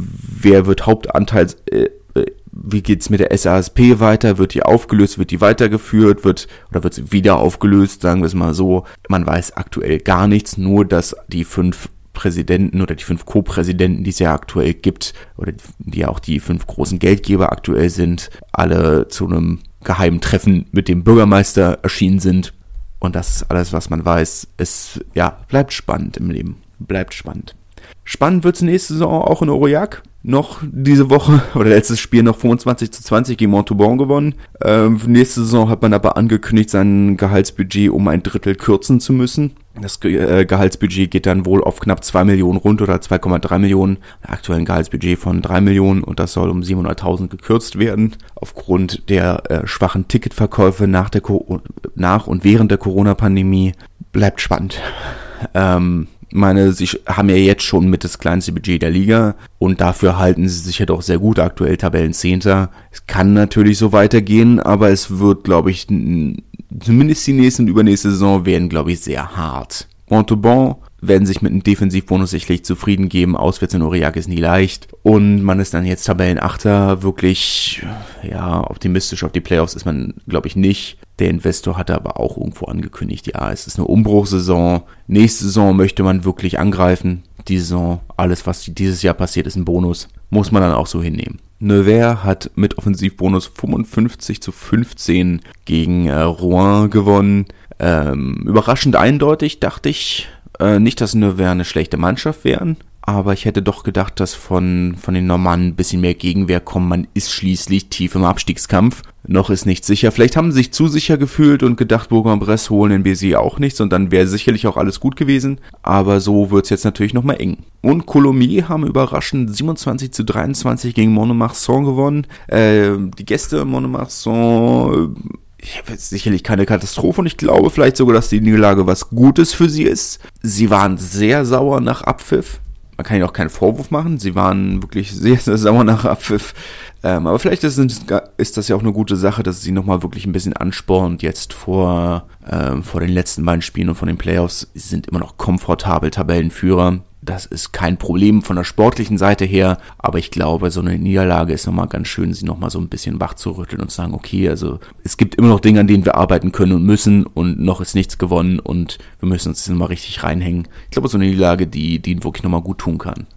Wer wird Hauptanteils... Äh, wie geht's mit der S A S P weiter? Wird die aufgelöst? Wird die weitergeführt? Wird oder wird sie wieder aufgelöst? Sagen wir es mal so. Man weiß aktuell gar nichts, nur dass die fünf Präsidenten oder die fünf Co-Präsidenten, die es ja aktuell gibt, oder die ja auch die fünf großen Geldgeber aktuell sind, alle zu einem geheimen Treffen mit dem Bürgermeister erschienen sind. Und das ist alles, was man weiß. Es, ja, bleibt spannend im Leben. Bleibt spannend. Spannend wird's nächste Saison auch in Aurillac. Noch diese Woche, oder letztes Spiel noch fünfundzwanzig zu zwanzig gegen Montauban gewonnen. Ähm, nächste Saison hat man aber angekündigt, sein Gehaltsbudget um ein Drittel kürzen zu müssen. Das Ge- äh, Gehaltsbudget geht dann wohl auf knapp zwei Millionen runter oder zwei Komma drei Millionen. Aktuell ein Gehaltsbudget von drei Millionen und das soll um siebenhunderttausend gekürzt werden. Aufgrund der äh, schwachen Ticketverkäufe nach, der Co- nach und während der Corona-Pandemie. Bleibt spannend. Ähm... Ich meine, sie haben ja jetzt schon mit das kleinste Budget der Liga und dafür halten sie sich ja doch sehr gut, aktuell Tabellenzehnter. Es kann natürlich so weitergehen, aber es wird, glaube ich, zumindest die nächste und übernächste Saison werden, glaube ich, sehr hart. Montauban werden sich mit einem Defensivbonus sicherlich zufrieden geben. Auswärts in Aurillac ist nie leicht. Und man ist dann jetzt Tabellenachter. Wirklich, ja, optimistisch auf die Playoffs ist man, glaube ich, nicht. Der Investor hatte aber auch irgendwo angekündigt, ja, es ist eine Umbruchsaison. Nächste Saison möchte man wirklich angreifen. Die Saison, alles, was dieses Jahr passiert, ist ein Bonus. Muss man dann auch so hinnehmen. Nevers hat mit Offensivbonus fünfundfünfzig zu fünfzehn gegen äh, Rouen gewonnen. Ähm, überraschend eindeutig, dachte ich. Äh, nicht, dass Nevers eine schlechte Mannschaft wären, aber ich hätte doch gedacht, dass von von den Normannen ein bisschen mehr Gegenwehr kommt. Man ist schließlich tief im Abstiegskampf. Noch ist nicht sicher. Vielleicht haben sie sich zu sicher gefühlt und gedacht, Bourg-en-Bresse holen in B C auch nichts und dann wäre sicherlich auch alles gut gewesen. Aber so wird's jetzt natürlich nochmal eng. Und Colomiers haben überraschend siebenundzwanzig zu dreiundzwanzig gegen Mont-de-Marsan gewonnen. Äh, die Gäste Mont-de-Marsan... Ich habe jetzt sicherlich keine Katastrophe und ich glaube vielleicht sogar, dass die Niederlage was Gutes für sie ist. Sie waren sehr sauer nach Abpfiff. Man kann ihnen auch keinen Vorwurf machen. Sie waren wirklich sehr, sehr sauer nach Abpfiff. Ähm, aber vielleicht ist, ist das ja auch eine gute Sache, dass sie nochmal wirklich ein bisschen anspornt jetzt vor, ähm, vor den letzten beiden Spielen und von den Playoffs. Sie sind immer noch komfortabel Tabellenführer. Das ist kein Problem von der sportlichen Seite her, aber ich glaube, so eine Niederlage ist nochmal ganz schön, sie nochmal so ein bisschen wach zu rütteln und zu sagen, okay, also es gibt immer noch Dinge, an denen wir arbeiten können und müssen und noch ist nichts gewonnen und wir müssen uns jetzt nochmal richtig reinhängen. Ich glaube, so eine Niederlage, die, die ihnen wirklich nochmal gut tun kann.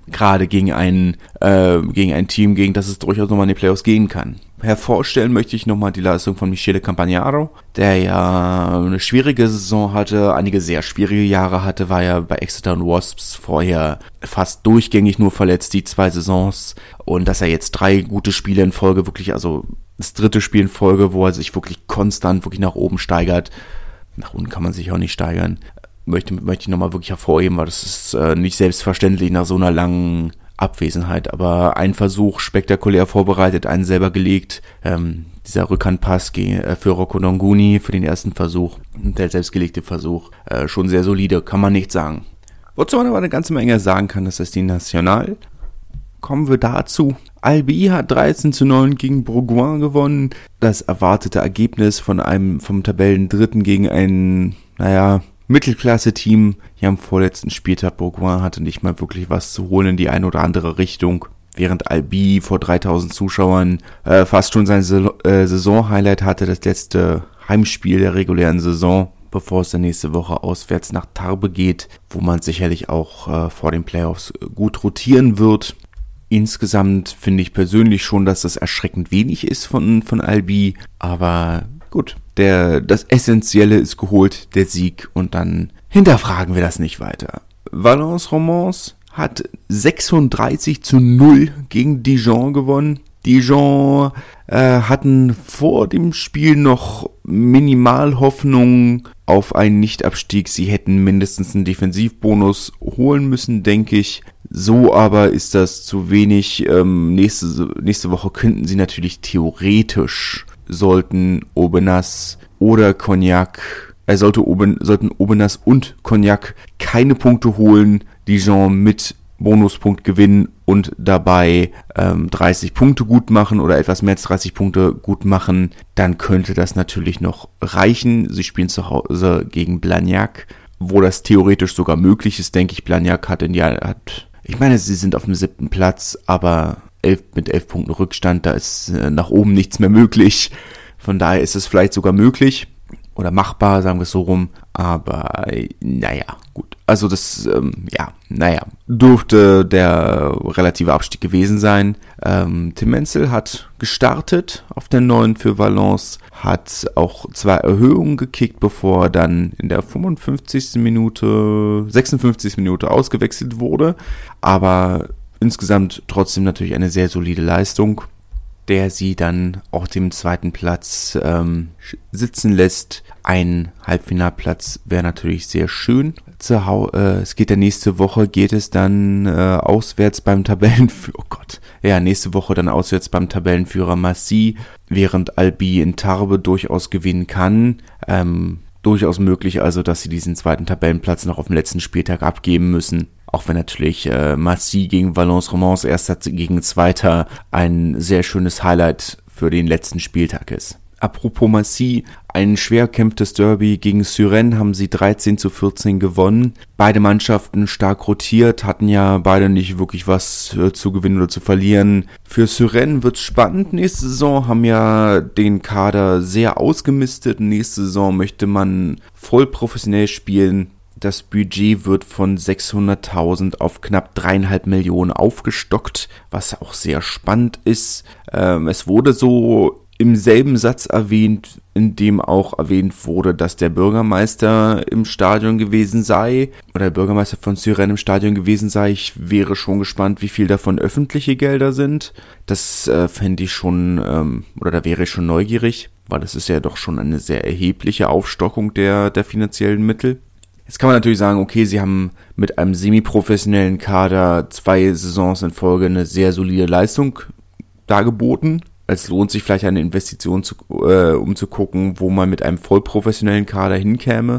Gerade gegen ein, äh, gegen ein Team, gegen das es durchaus nochmal in die Playoffs gehen kann. Hervorstellen möchte ich nochmal die Leistung von Michele Campagnaro, der ja eine schwierige Saison hatte, einige sehr schwierige Jahre hatte, war ja bei Exeter und Wasps vorher fast durchgängig nur verletzt, die zwei Saisons. Und dass er jetzt drei gute Spiele in Folge wirklich, also das dritte Spiel in Folge, wo er sich wirklich konstant wirklich nach oben steigert. Nach unten kann man sich auch nicht steigern. Möchte, möchte ich nochmal wirklich hervorheben, weil das ist äh, nicht selbstverständlich nach so einer langen Abwesenheit, aber ein Versuch spektakulär vorbereitet, einen selber gelegt, ähm, dieser Rückhandpass gegen, äh, für Rocco Nonguni für den ersten Versuch, der selbstgelegte Versuch, äh, schon sehr solide, kann man nicht sagen. Wozu man aber eine ganze Menge sagen kann, das ist die National. Kommen wir dazu. Albi hat dreizehn zu neun gegen Bourgoin gewonnen, das erwartete Ergebnis von einem, vom Tabellendritten gegen einen, naja, Mittelklasse-Team. Hier am vorletzten Spieltag Bourgoin hatte nicht mal wirklich was zu holen in die eine oder andere Richtung, während Albi vor dreitausend Zuschauern äh, fast schon sein äh, Saison-Highlight hatte, das letzte Heimspiel der regulären Saison, bevor es dann nächste Woche auswärts nach Tarbes geht, wo man sicherlich auch äh, vor den Playoffs gut rotieren wird. Insgesamt finde ich persönlich schon, dass das erschreckend wenig ist von, von Albi, aber gut, der, das Essentielle ist geholt, der Sieg, und dann hinterfragen wir das nicht weiter. Valence Romans hat sechsunddreißig zu null gegen Dijon gewonnen. Dijon äh, hatten vor dem Spiel noch minimal Hoffnung auf einen Nichtabstieg. Sie hätten mindestens einen Defensivbonus holen müssen, denke ich. So aber ist das zu wenig. Ähm, nächste, nächste Woche könnten sie natürlich theoretisch, sollten Aubenas oder Cognac, er sollte Oben, sollten Aubenas und Cognac keine Punkte holen, Dijon mit Bonuspunkt gewinnen und dabei ähm, dreißig Punkte gut machen oder etwas mehr als dreißig Punkte gut machen, dann könnte das natürlich noch reichen. Sie spielen zu Hause gegen Blagnac, wo das theoretisch sogar möglich ist, denke ich. Blagnac hat in die, hat, ich meine, sie sind auf dem siebten Platz, aber elf, mit elf Punkten Rückstand, da ist äh, nach oben nichts mehr möglich. Von daher ist es vielleicht sogar möglich oder machbar, sagen wir es so rum. Aber naja, gut. Also das, ähm, ja, naja, dürfte der relative Abstieg gewesen sein. Ähm, Tim Menzel hat gestartet auf der neun für Valence, hat auch zwei Erhöhungen gekickt, bevor er dann in der fünfundfünfzigsten Minute, sechsundfünfzigsten Minute ausgewechselt wurde. Aber insgesamt trotzdem natürlich eine sehr solide Leistung, der sie dann auch dem zweiten Platz ähm, sitzen lässt. Ein Halbfinalplatz wäre natürlich sehr schön. Zu Hau- äh, es geht ja nächste Woche, geht es dann äh, auswärts beim Tabellenführer, oh Gott, ja, nächste Woche dann auswärts beim Tabellenführer Massy, während Albi in Tarbes durchaus gewinnen kann. Ähm, durchaus möglich also, dass sie diesen zweiten Tabellenplatz noch auf dem letzten Spieltag abgeben müssen. Auch wenn natürlich äh, Massy gegen Valence Romans, erster gegen zweiter, ein sehr schönes Highlight für den letzten Spieltag ist. Apropos Massy, ein schwer erkämpftes Derby gegen Suresnes haben sie dreizehn zu vierzehn gewonnen. Beide Mannschaften stark rotiert, hatten ja beide nicht wirklich was äh, zu gewinnen oder zu verlieren. Für Suresnes wird's spannend nächste Saison, haben ja den Kader sehr ausgemistet. Nächste Saison möchte man voll professionell spielen. Das Budget wird von sechshunderttausend auf knapp dreieinhalb Millionen aufgestockt, was auch sehr spannend ist. Ähm, es wurde so im selben Satz erwähnt, in dem auch erwähnt wurde, dass der Bürgermeister im Stadion gewesen sei, oder der Bürgermeister von Suresnes im Stadion gewesen sei. Ich wäre schon gespannt, wie viel davon öffentliche Gelder sind. Das äh, fände ich schon, ähm, oder da wäre ich schon neugierig, weil das ist ja doch schon eine sehr erhebliche Aufstockung der, der finanziellen Mittel. Jetzt kann man natürlich sagen, okay, sie haben mit einem semi-professionellen Kader zwei Saisons in Folge eine sehr solide Leistung dargeboten. Es lohnt sich vielleicht eine Investition, zu, äh, um zu gucken, wo man mit einem vollprofessionellen Kader hinkäme.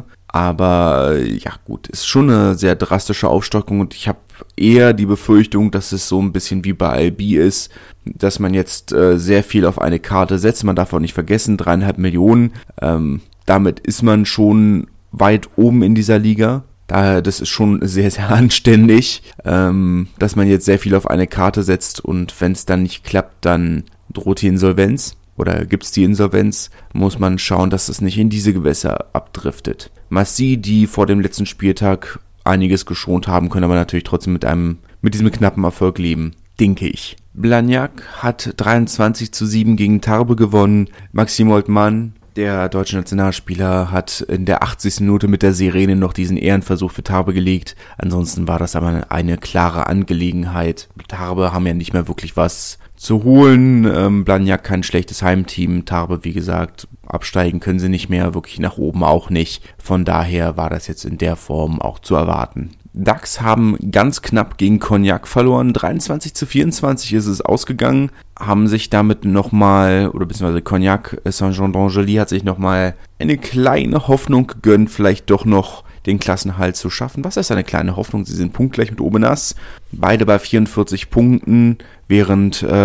Aber ja gut, ist schon eine sehr drastische Aufstockung und ich habe eher die Befürchtung, dass es so ein bisschen wie bei Albi ist, dass man jetzt äh, sehr viel auf eine Karte setzt. Man darf auch nicht vergessen, dreieinhalb Millionen. Ähm, damit ist man schon weit oben in dieser Liga. Daher, das ist schon sehr, sehr anständig, ähm, dass man jetzt sehr viel auf eine Karte setzt und wenn es dann nicht klappt, dann droht die Insolvenz oder gibt's die Insolvenz, muss man schauen, dass es nicht in diese Gewässer abdriftet. Massy, die vor dem letzten Spieltag einiges geschont haben, können aber natürlich trotzdem mit einem mit diesem knappen Erfolg leben, denke ich. Blagnac hat dreiundzwanzig zu sieben gegen Tarbes gewonnen. Maxime Oltmann, der deutsche Nationalspieler, hat in der achtzigsten Minute mit der Sirene noch diesen Ehrenversuch für Tarbes gelegt. Ansonsten war das aber eine klare Angelegenheit. Tarbes haben ja nicht mehr wirklich was zu holen. Ähm, Blagnac kein schlechtes Heimteam. Tarbes, wie gesagt, absteigen können sie nicht mehr, wirklich nach oben auch nicht. Von daher war das jetzt in der Form auch zu erwarten. Dax haben ganz knapp gegen Cognac verloren, dreiundzwanzig zu vierundzwanzig ist es ausgegangen, haben sich damit nochmal, oder beziehungsweise Cognac Saint-Jean d'Angely hat sich nochmal eine kleine Hoffnung gegönnt, vielleicht doch noch den Klassenhalt zu schaffen. Was ist eine kleine Hoffnung? Sie sind punktgleich mit Aubenas, beide bei vierundvierzig Punkten, während äh,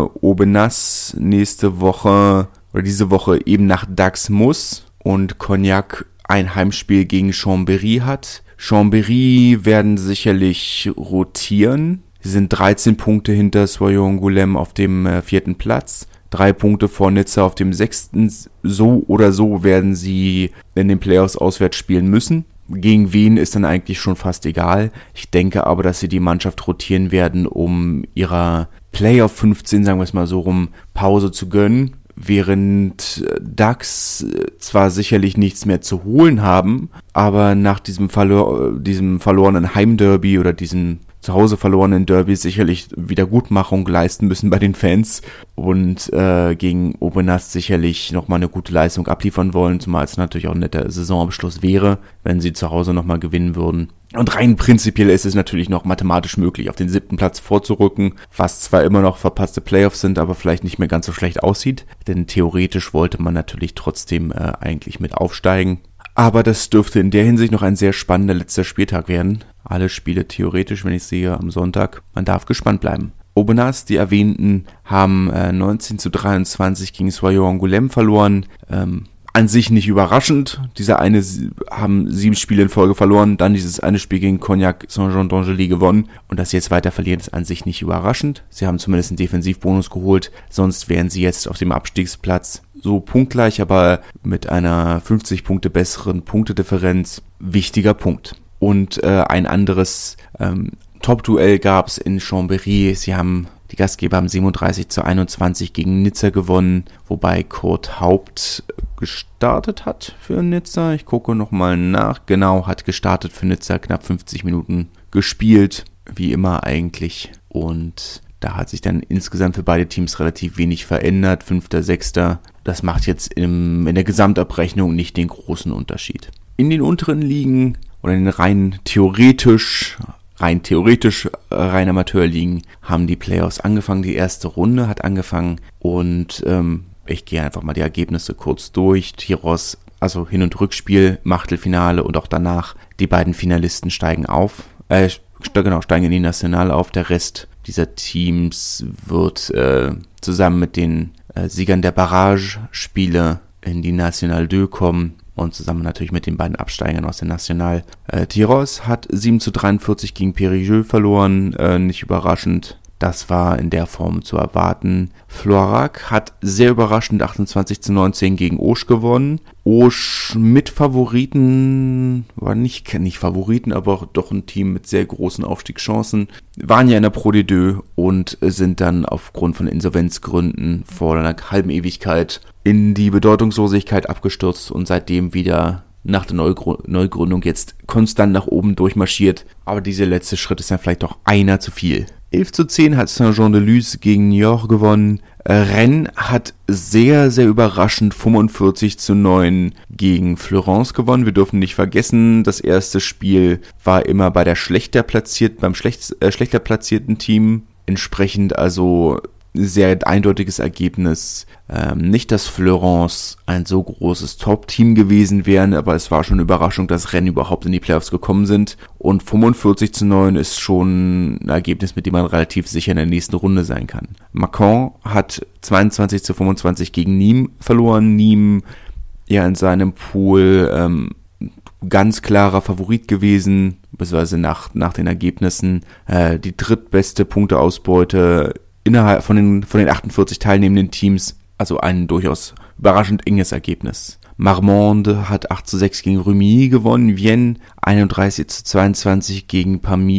Aubenas nächste Woche oder diese Woche eben nach Dax muss und Cognac ein Heimspiel gegen Chambéry hat. Chambéry werden sicherlich rotieren. Sie sind dreizehn Punkte hinter Soyons-Angoulême auf dem äh, vierten Platz. Drei Punkte vor Nizza auf dem sechsten. So oder so werden sie in den Playoffs auswärts spielen müssen. Gegen wen ist dann eigentlich schon fast egal. Ich denke aber, dass sie die Mannschaft rotieren werden, um ihrer Playoff fünfzehn, sagen wir es mal so rum, Pause zu gönnen. Während Dax zwar sicherlich nichts mehr zu holen haben, aber nach diesem, verlo- diesem verlorenen Heimderby oder diesem zu Hause verlorenen Derby sicherlich Wiedergutmachung leisten müssen bei den Fans und äh, gegen Aubenas sicherlich nochmal eine gute Leistung abliefern wollen, zumal es natürlich auch ein netter Saisonabschluss wäre, wenn sie zu Hause nochmal gewinnen würden. Und rein prinzipiell ist es natürlich noch mathematisch möglich, auf den siebten Platz vorzurücken, was zwar immer noch verpasste Playoffs sind, aber vielleicht nicht mehr ganz so schlecht aussieht, denn theoretisch wollte man natürlich trotzdem äh, eigentlich mit aufsteigen. Aber das dürfte in der Hinsicht noch ein sehr spannender letzter Spieltag werden. Alle Spiele theoretisch, wenn ich sehe, am Sonntag. Man darf gespannt bleiben. Aubenas, die erwähnten, haben äh, neunzehn zu dreiundzwanzig gegen Soyons-Angoulême verloren. Ähm, an sich nicht überraschend. Diese eine haben sieben Spiele in Folge verloren, dann dieses eine Spiel gegen Cognac Saint-Jean d'Angely gewonnen. Und dass sie jetzt weiter verlieren, ist an sich nicht überraschend. Sie haben zumindest einen Defensivbonus geholt, sonst wären sie jetzt auf dem Abstiegsplatz so punktgleich, aber mit einer fünfzig Punkte besseren Punktedifferenz. Wichtiger Punkt. Und äh, ein anderes ähm, Top-Duell gab es in Chambéry. Sie haben, die Gastgeber haben siebenunddreißig zu einundzwanzig gegen Nizza gewonnen, wobei Kurt Haupt gestartet hat für Nizza. Ich gucke nochmal nach. Genau, hat gestartet für Nizza, knapp fünfzig Minuten gespielt, wie immer eigentlich. Und da hat sich dann insgesamt für beide Teams relativ wenig verändert. Fünfter, Sechster. Das macht jetzt im, in der Gesamtabrechnung nicht den großen Unterschied. In den unteren Ligen oder in den rein theoretisch, rein theoretisch, äh, rein Amateurligen haben die Playoffs angefangen. Die erste Runde hat angefangen und ähm, ich gehe einfach mal die Ergebnisse kurz durch. Tyros, also Hin- und Rückspiel, Achtelfinale und auch danach die beiden Finalisten steigen auf. Äh, genau, steigen in die Nationale auf. Der Rest dieser Teams wird äh, zusammen mit den äh, Siegern der Barrage-Spiele in die National zwei kommen. Und zusammen natürlich mit den beiden Absteigern aus der National. Äh, Tyros hat sieben zu dreiundvierzig gegen Périgueux verloren, äh, nicht überraschend. Das war in der Form zu erwarten. Floirac hat sehr überraschend achtundzwanzig zu neunzehn gegen Auch gewonnen. Auch mit Favoriten, war nicht, nicht Favoriten, aber doch ein Team mit sehr großen Aufstiegschancen. Waren ja in der Pro D zwei und sind dann aufgrund von Insolvenzgründen vor einer halben Ewigkeit in die Bedeutungslosigkeit abgestürzt und seitdem wieder nach der Neugr- Neugründung jetzt konstant nach oben durchmarschiert. Aber dieser letzte Schritt ist dann vielleicht doch einer zu viel. elf zu zehn hat Saint-Jean-de-Luz gegen Niort gewonnen. Rennes hat sehr, sehr überraschend fünfundvierzig zu neun gegen Fleurance gewonnen. Wir dürfen nicht vergessen, das erste Spiel war immer bei der schlechter platziert, beim schlecht, äh, schlechter platzierten Team. Entsprechend also sehr eindeutiges Ergebnis. Ähm, nicht, dass Fleurance ein so großes Top-Team gewesen wäre, aber es war schon eine Überraschung, dass Rennes überhaupt in die Playoffs gekommen sind. Und fünfundvierzig zu neun ist schon ein Ergebnis, mit dem man relativ sicher in der nächsten Runde sein kann. Mâcon hat zweiundzwanzig zu fünfundzwanzig gegen Nîmes verloren. Nîmes ja in seinem Pool ähm, ganz klarer Favorit gewesen, beziehungsweise nach, nach den Ergebnissen äh, die drittbeste Punkteausbeute innerhalb von den, von den achtundvierzig teilnehmenden Teams, also ein durchaus überraschend enges Ergebnis. Marmande hat acht zu sechs gegen Rumilly gewonnen, Vienne einunddreißig zu zweiundzwanzig gegen Pamiers,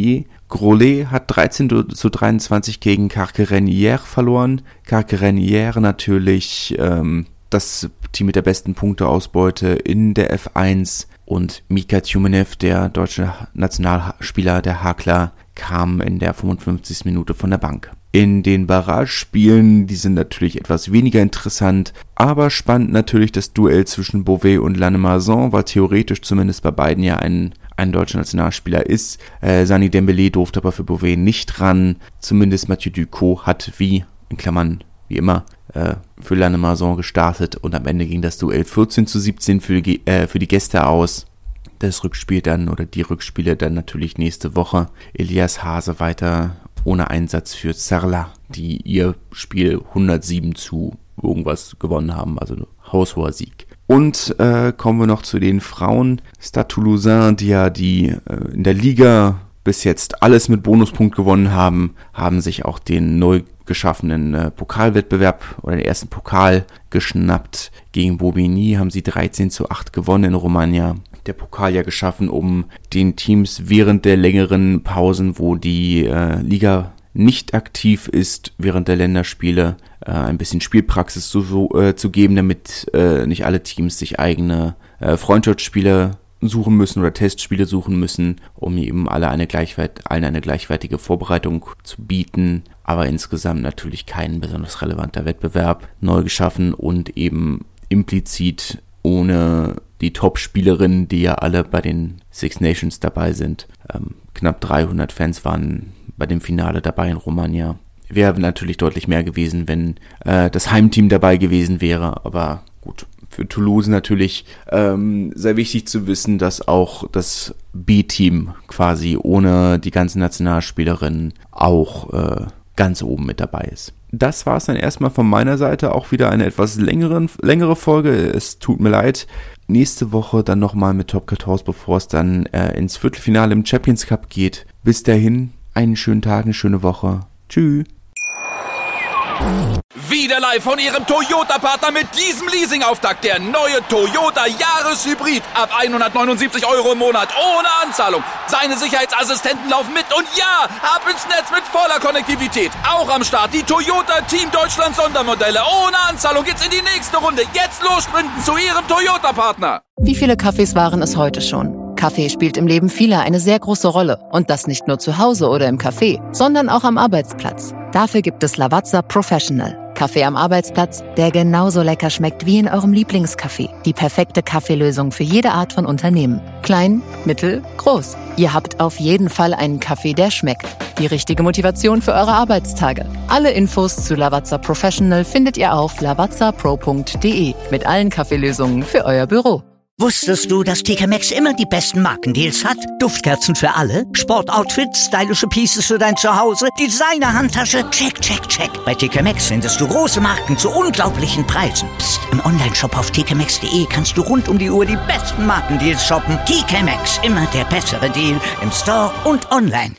Grolet hat dreizehn zu dreiundzwanzig gegen Carquerenier verloren. Carquerenier natürlich ähm, das Team mit der besten Punkteausbeute in der F eins und Mika Tjumenev, der deutsche Nationalspieler der Hakler, kam in der fünfundfünfzigsten Minute von der Bank. In den Barrage-Spielen, die sind natürlich etwas weniger interessant, aber spannend natürlich das Duell zwischen Beauvais und Lannemezan, weil theoretisch zumindest bei beiden ja ein, ein deutscher Nationalspieler ist. Äh, Sani Dembélé durfte aber für Beauvais nicht ran. Zumindest Mathieu Ducot hat wie, in Klammern wie immer, äh, für Lannemezan gestartet und am Ende ging das Duell vierzehn zu siebzehn für die, äh, für die Gäste aus. Das Rückspiel dann oder die Rückspiele dann natürlich nächste Woche. Elias Hase weiter ohne Einsatz für Sarlat, die ihr Spiel hundertsieben zu irgendwas gewonnen haben, also ein haushoher Sieg. Und äh, kommen wir noch zu den Frauen. Stade Toulousain, die ja die äh, in der Liga bis jetzt alles mit Bonuspunkt gewonnen haben, haben sich auch den neu geschaffenen äh, Pokalwettbewerb oder den ersten Pokal geschnappt. Gegen Bobigny haben sie dreizehn zu acht gewonnen in Romagna. Der Pokal ja geschaffen, um den Teams während der längeren Pausen, wo die äh, Liga nicht aktiv ist, während der Länderspiele äh, ein bisschen Spielpraxis zu, so, äh, zu geben, damit äh, nicht alle Teams sich eigene äh, Freundschaftsspiele suchen müssen oder Testspiele suchen müssen, um eben alle eine gleichwert, allen eine gleichwertige Vorbereitung zu bieten. Aber insgesamt natürlich kein besonders relevanter Wettbewerb neu geschaffen und eben implizit ohne die Top-Spielerinnen, die ja alle bei den Six Nations dabei sind. Ähm, knapp dreihundert Fans waren bei dem Finale dabei in Romagna. Wäre natürlich deutlich mehr gewesen, wenn äh, das Heimteam dabei gewesen wäre, aber gut. Für Toulouse natürlich ähm, sehr wichtig zu wissen, dass auch das B-Team quasi ohne die ganzen Nationalspielerinnen auch äh, ganz oben mit dabei ist. Das war es dann erstmal von meiner Seite, auch wieder eine etwas längere, längere Folge. Es tut mir leid. Nächste Woche dann nochmal mit Top vierzehn, bevor es dann äh, ins Viertelfinale im Champions Cup geht. Bis dahin, einen schönen Tag, eine schöne Woche. Tschüss. Wieder live von Ihrem Toyota-Partner mit diesem Leasing-Auftakt. Der neue Toyota Jahreshybrid. Ab hundertneunundsiebzig Euro im Monat. Ohne Anzahlung. Seine Sicherheitsassistenten laufen mit. Und ja, ab ins Netz mit voller Konnektivität. Auch am Start die Toyota Team Deutschland Sondermodelle. Ohne Anzahlung geht's in die nächste Runde. Jetzt los sprinten zu Ihrem Toyota-Partner. Wie viele Kaffees waren es heute schon? Kaffee spielt im Leben vieler eine sehr große Rolle. Und das nicht nur zu Hause oder im Café, sondern auch am Arbeitsplatz. Dafür gibt es Lavazza Professional. Kaffee am Arbeitsplatz, der genauso lecker schmeckt wie in eurem Lieblingscafé. Die perfekte Kaffeelösung für jede Art von Unternehmen. Klein, mittel, groß. Ihr habt auf jeden Fall einen Kaffee, der schmeckt. Die richtige Motivation für eure Arbeitstage. Alle Infos zu Lavazza Professional findet ihr auf lavazza pro punkt de mit allen Kaffeelösungen für euer Büro. Wusstest du, dass T K Maxx immer die besten Markendeals hat? Duftkerzen für alle, Sportoutfits, stylische Pieces für dein Zuhause, Designer-Handtasche, check, check, check. Bei T K Maxx findest du große Marken zu unglaublichen Preisen. Psst. Im Onlineshop auf t k maxx punkt de kannst du rund um die Uhr die besten Markendeals shoppen. T K Maxx, immer der bessere Deal im Store und online.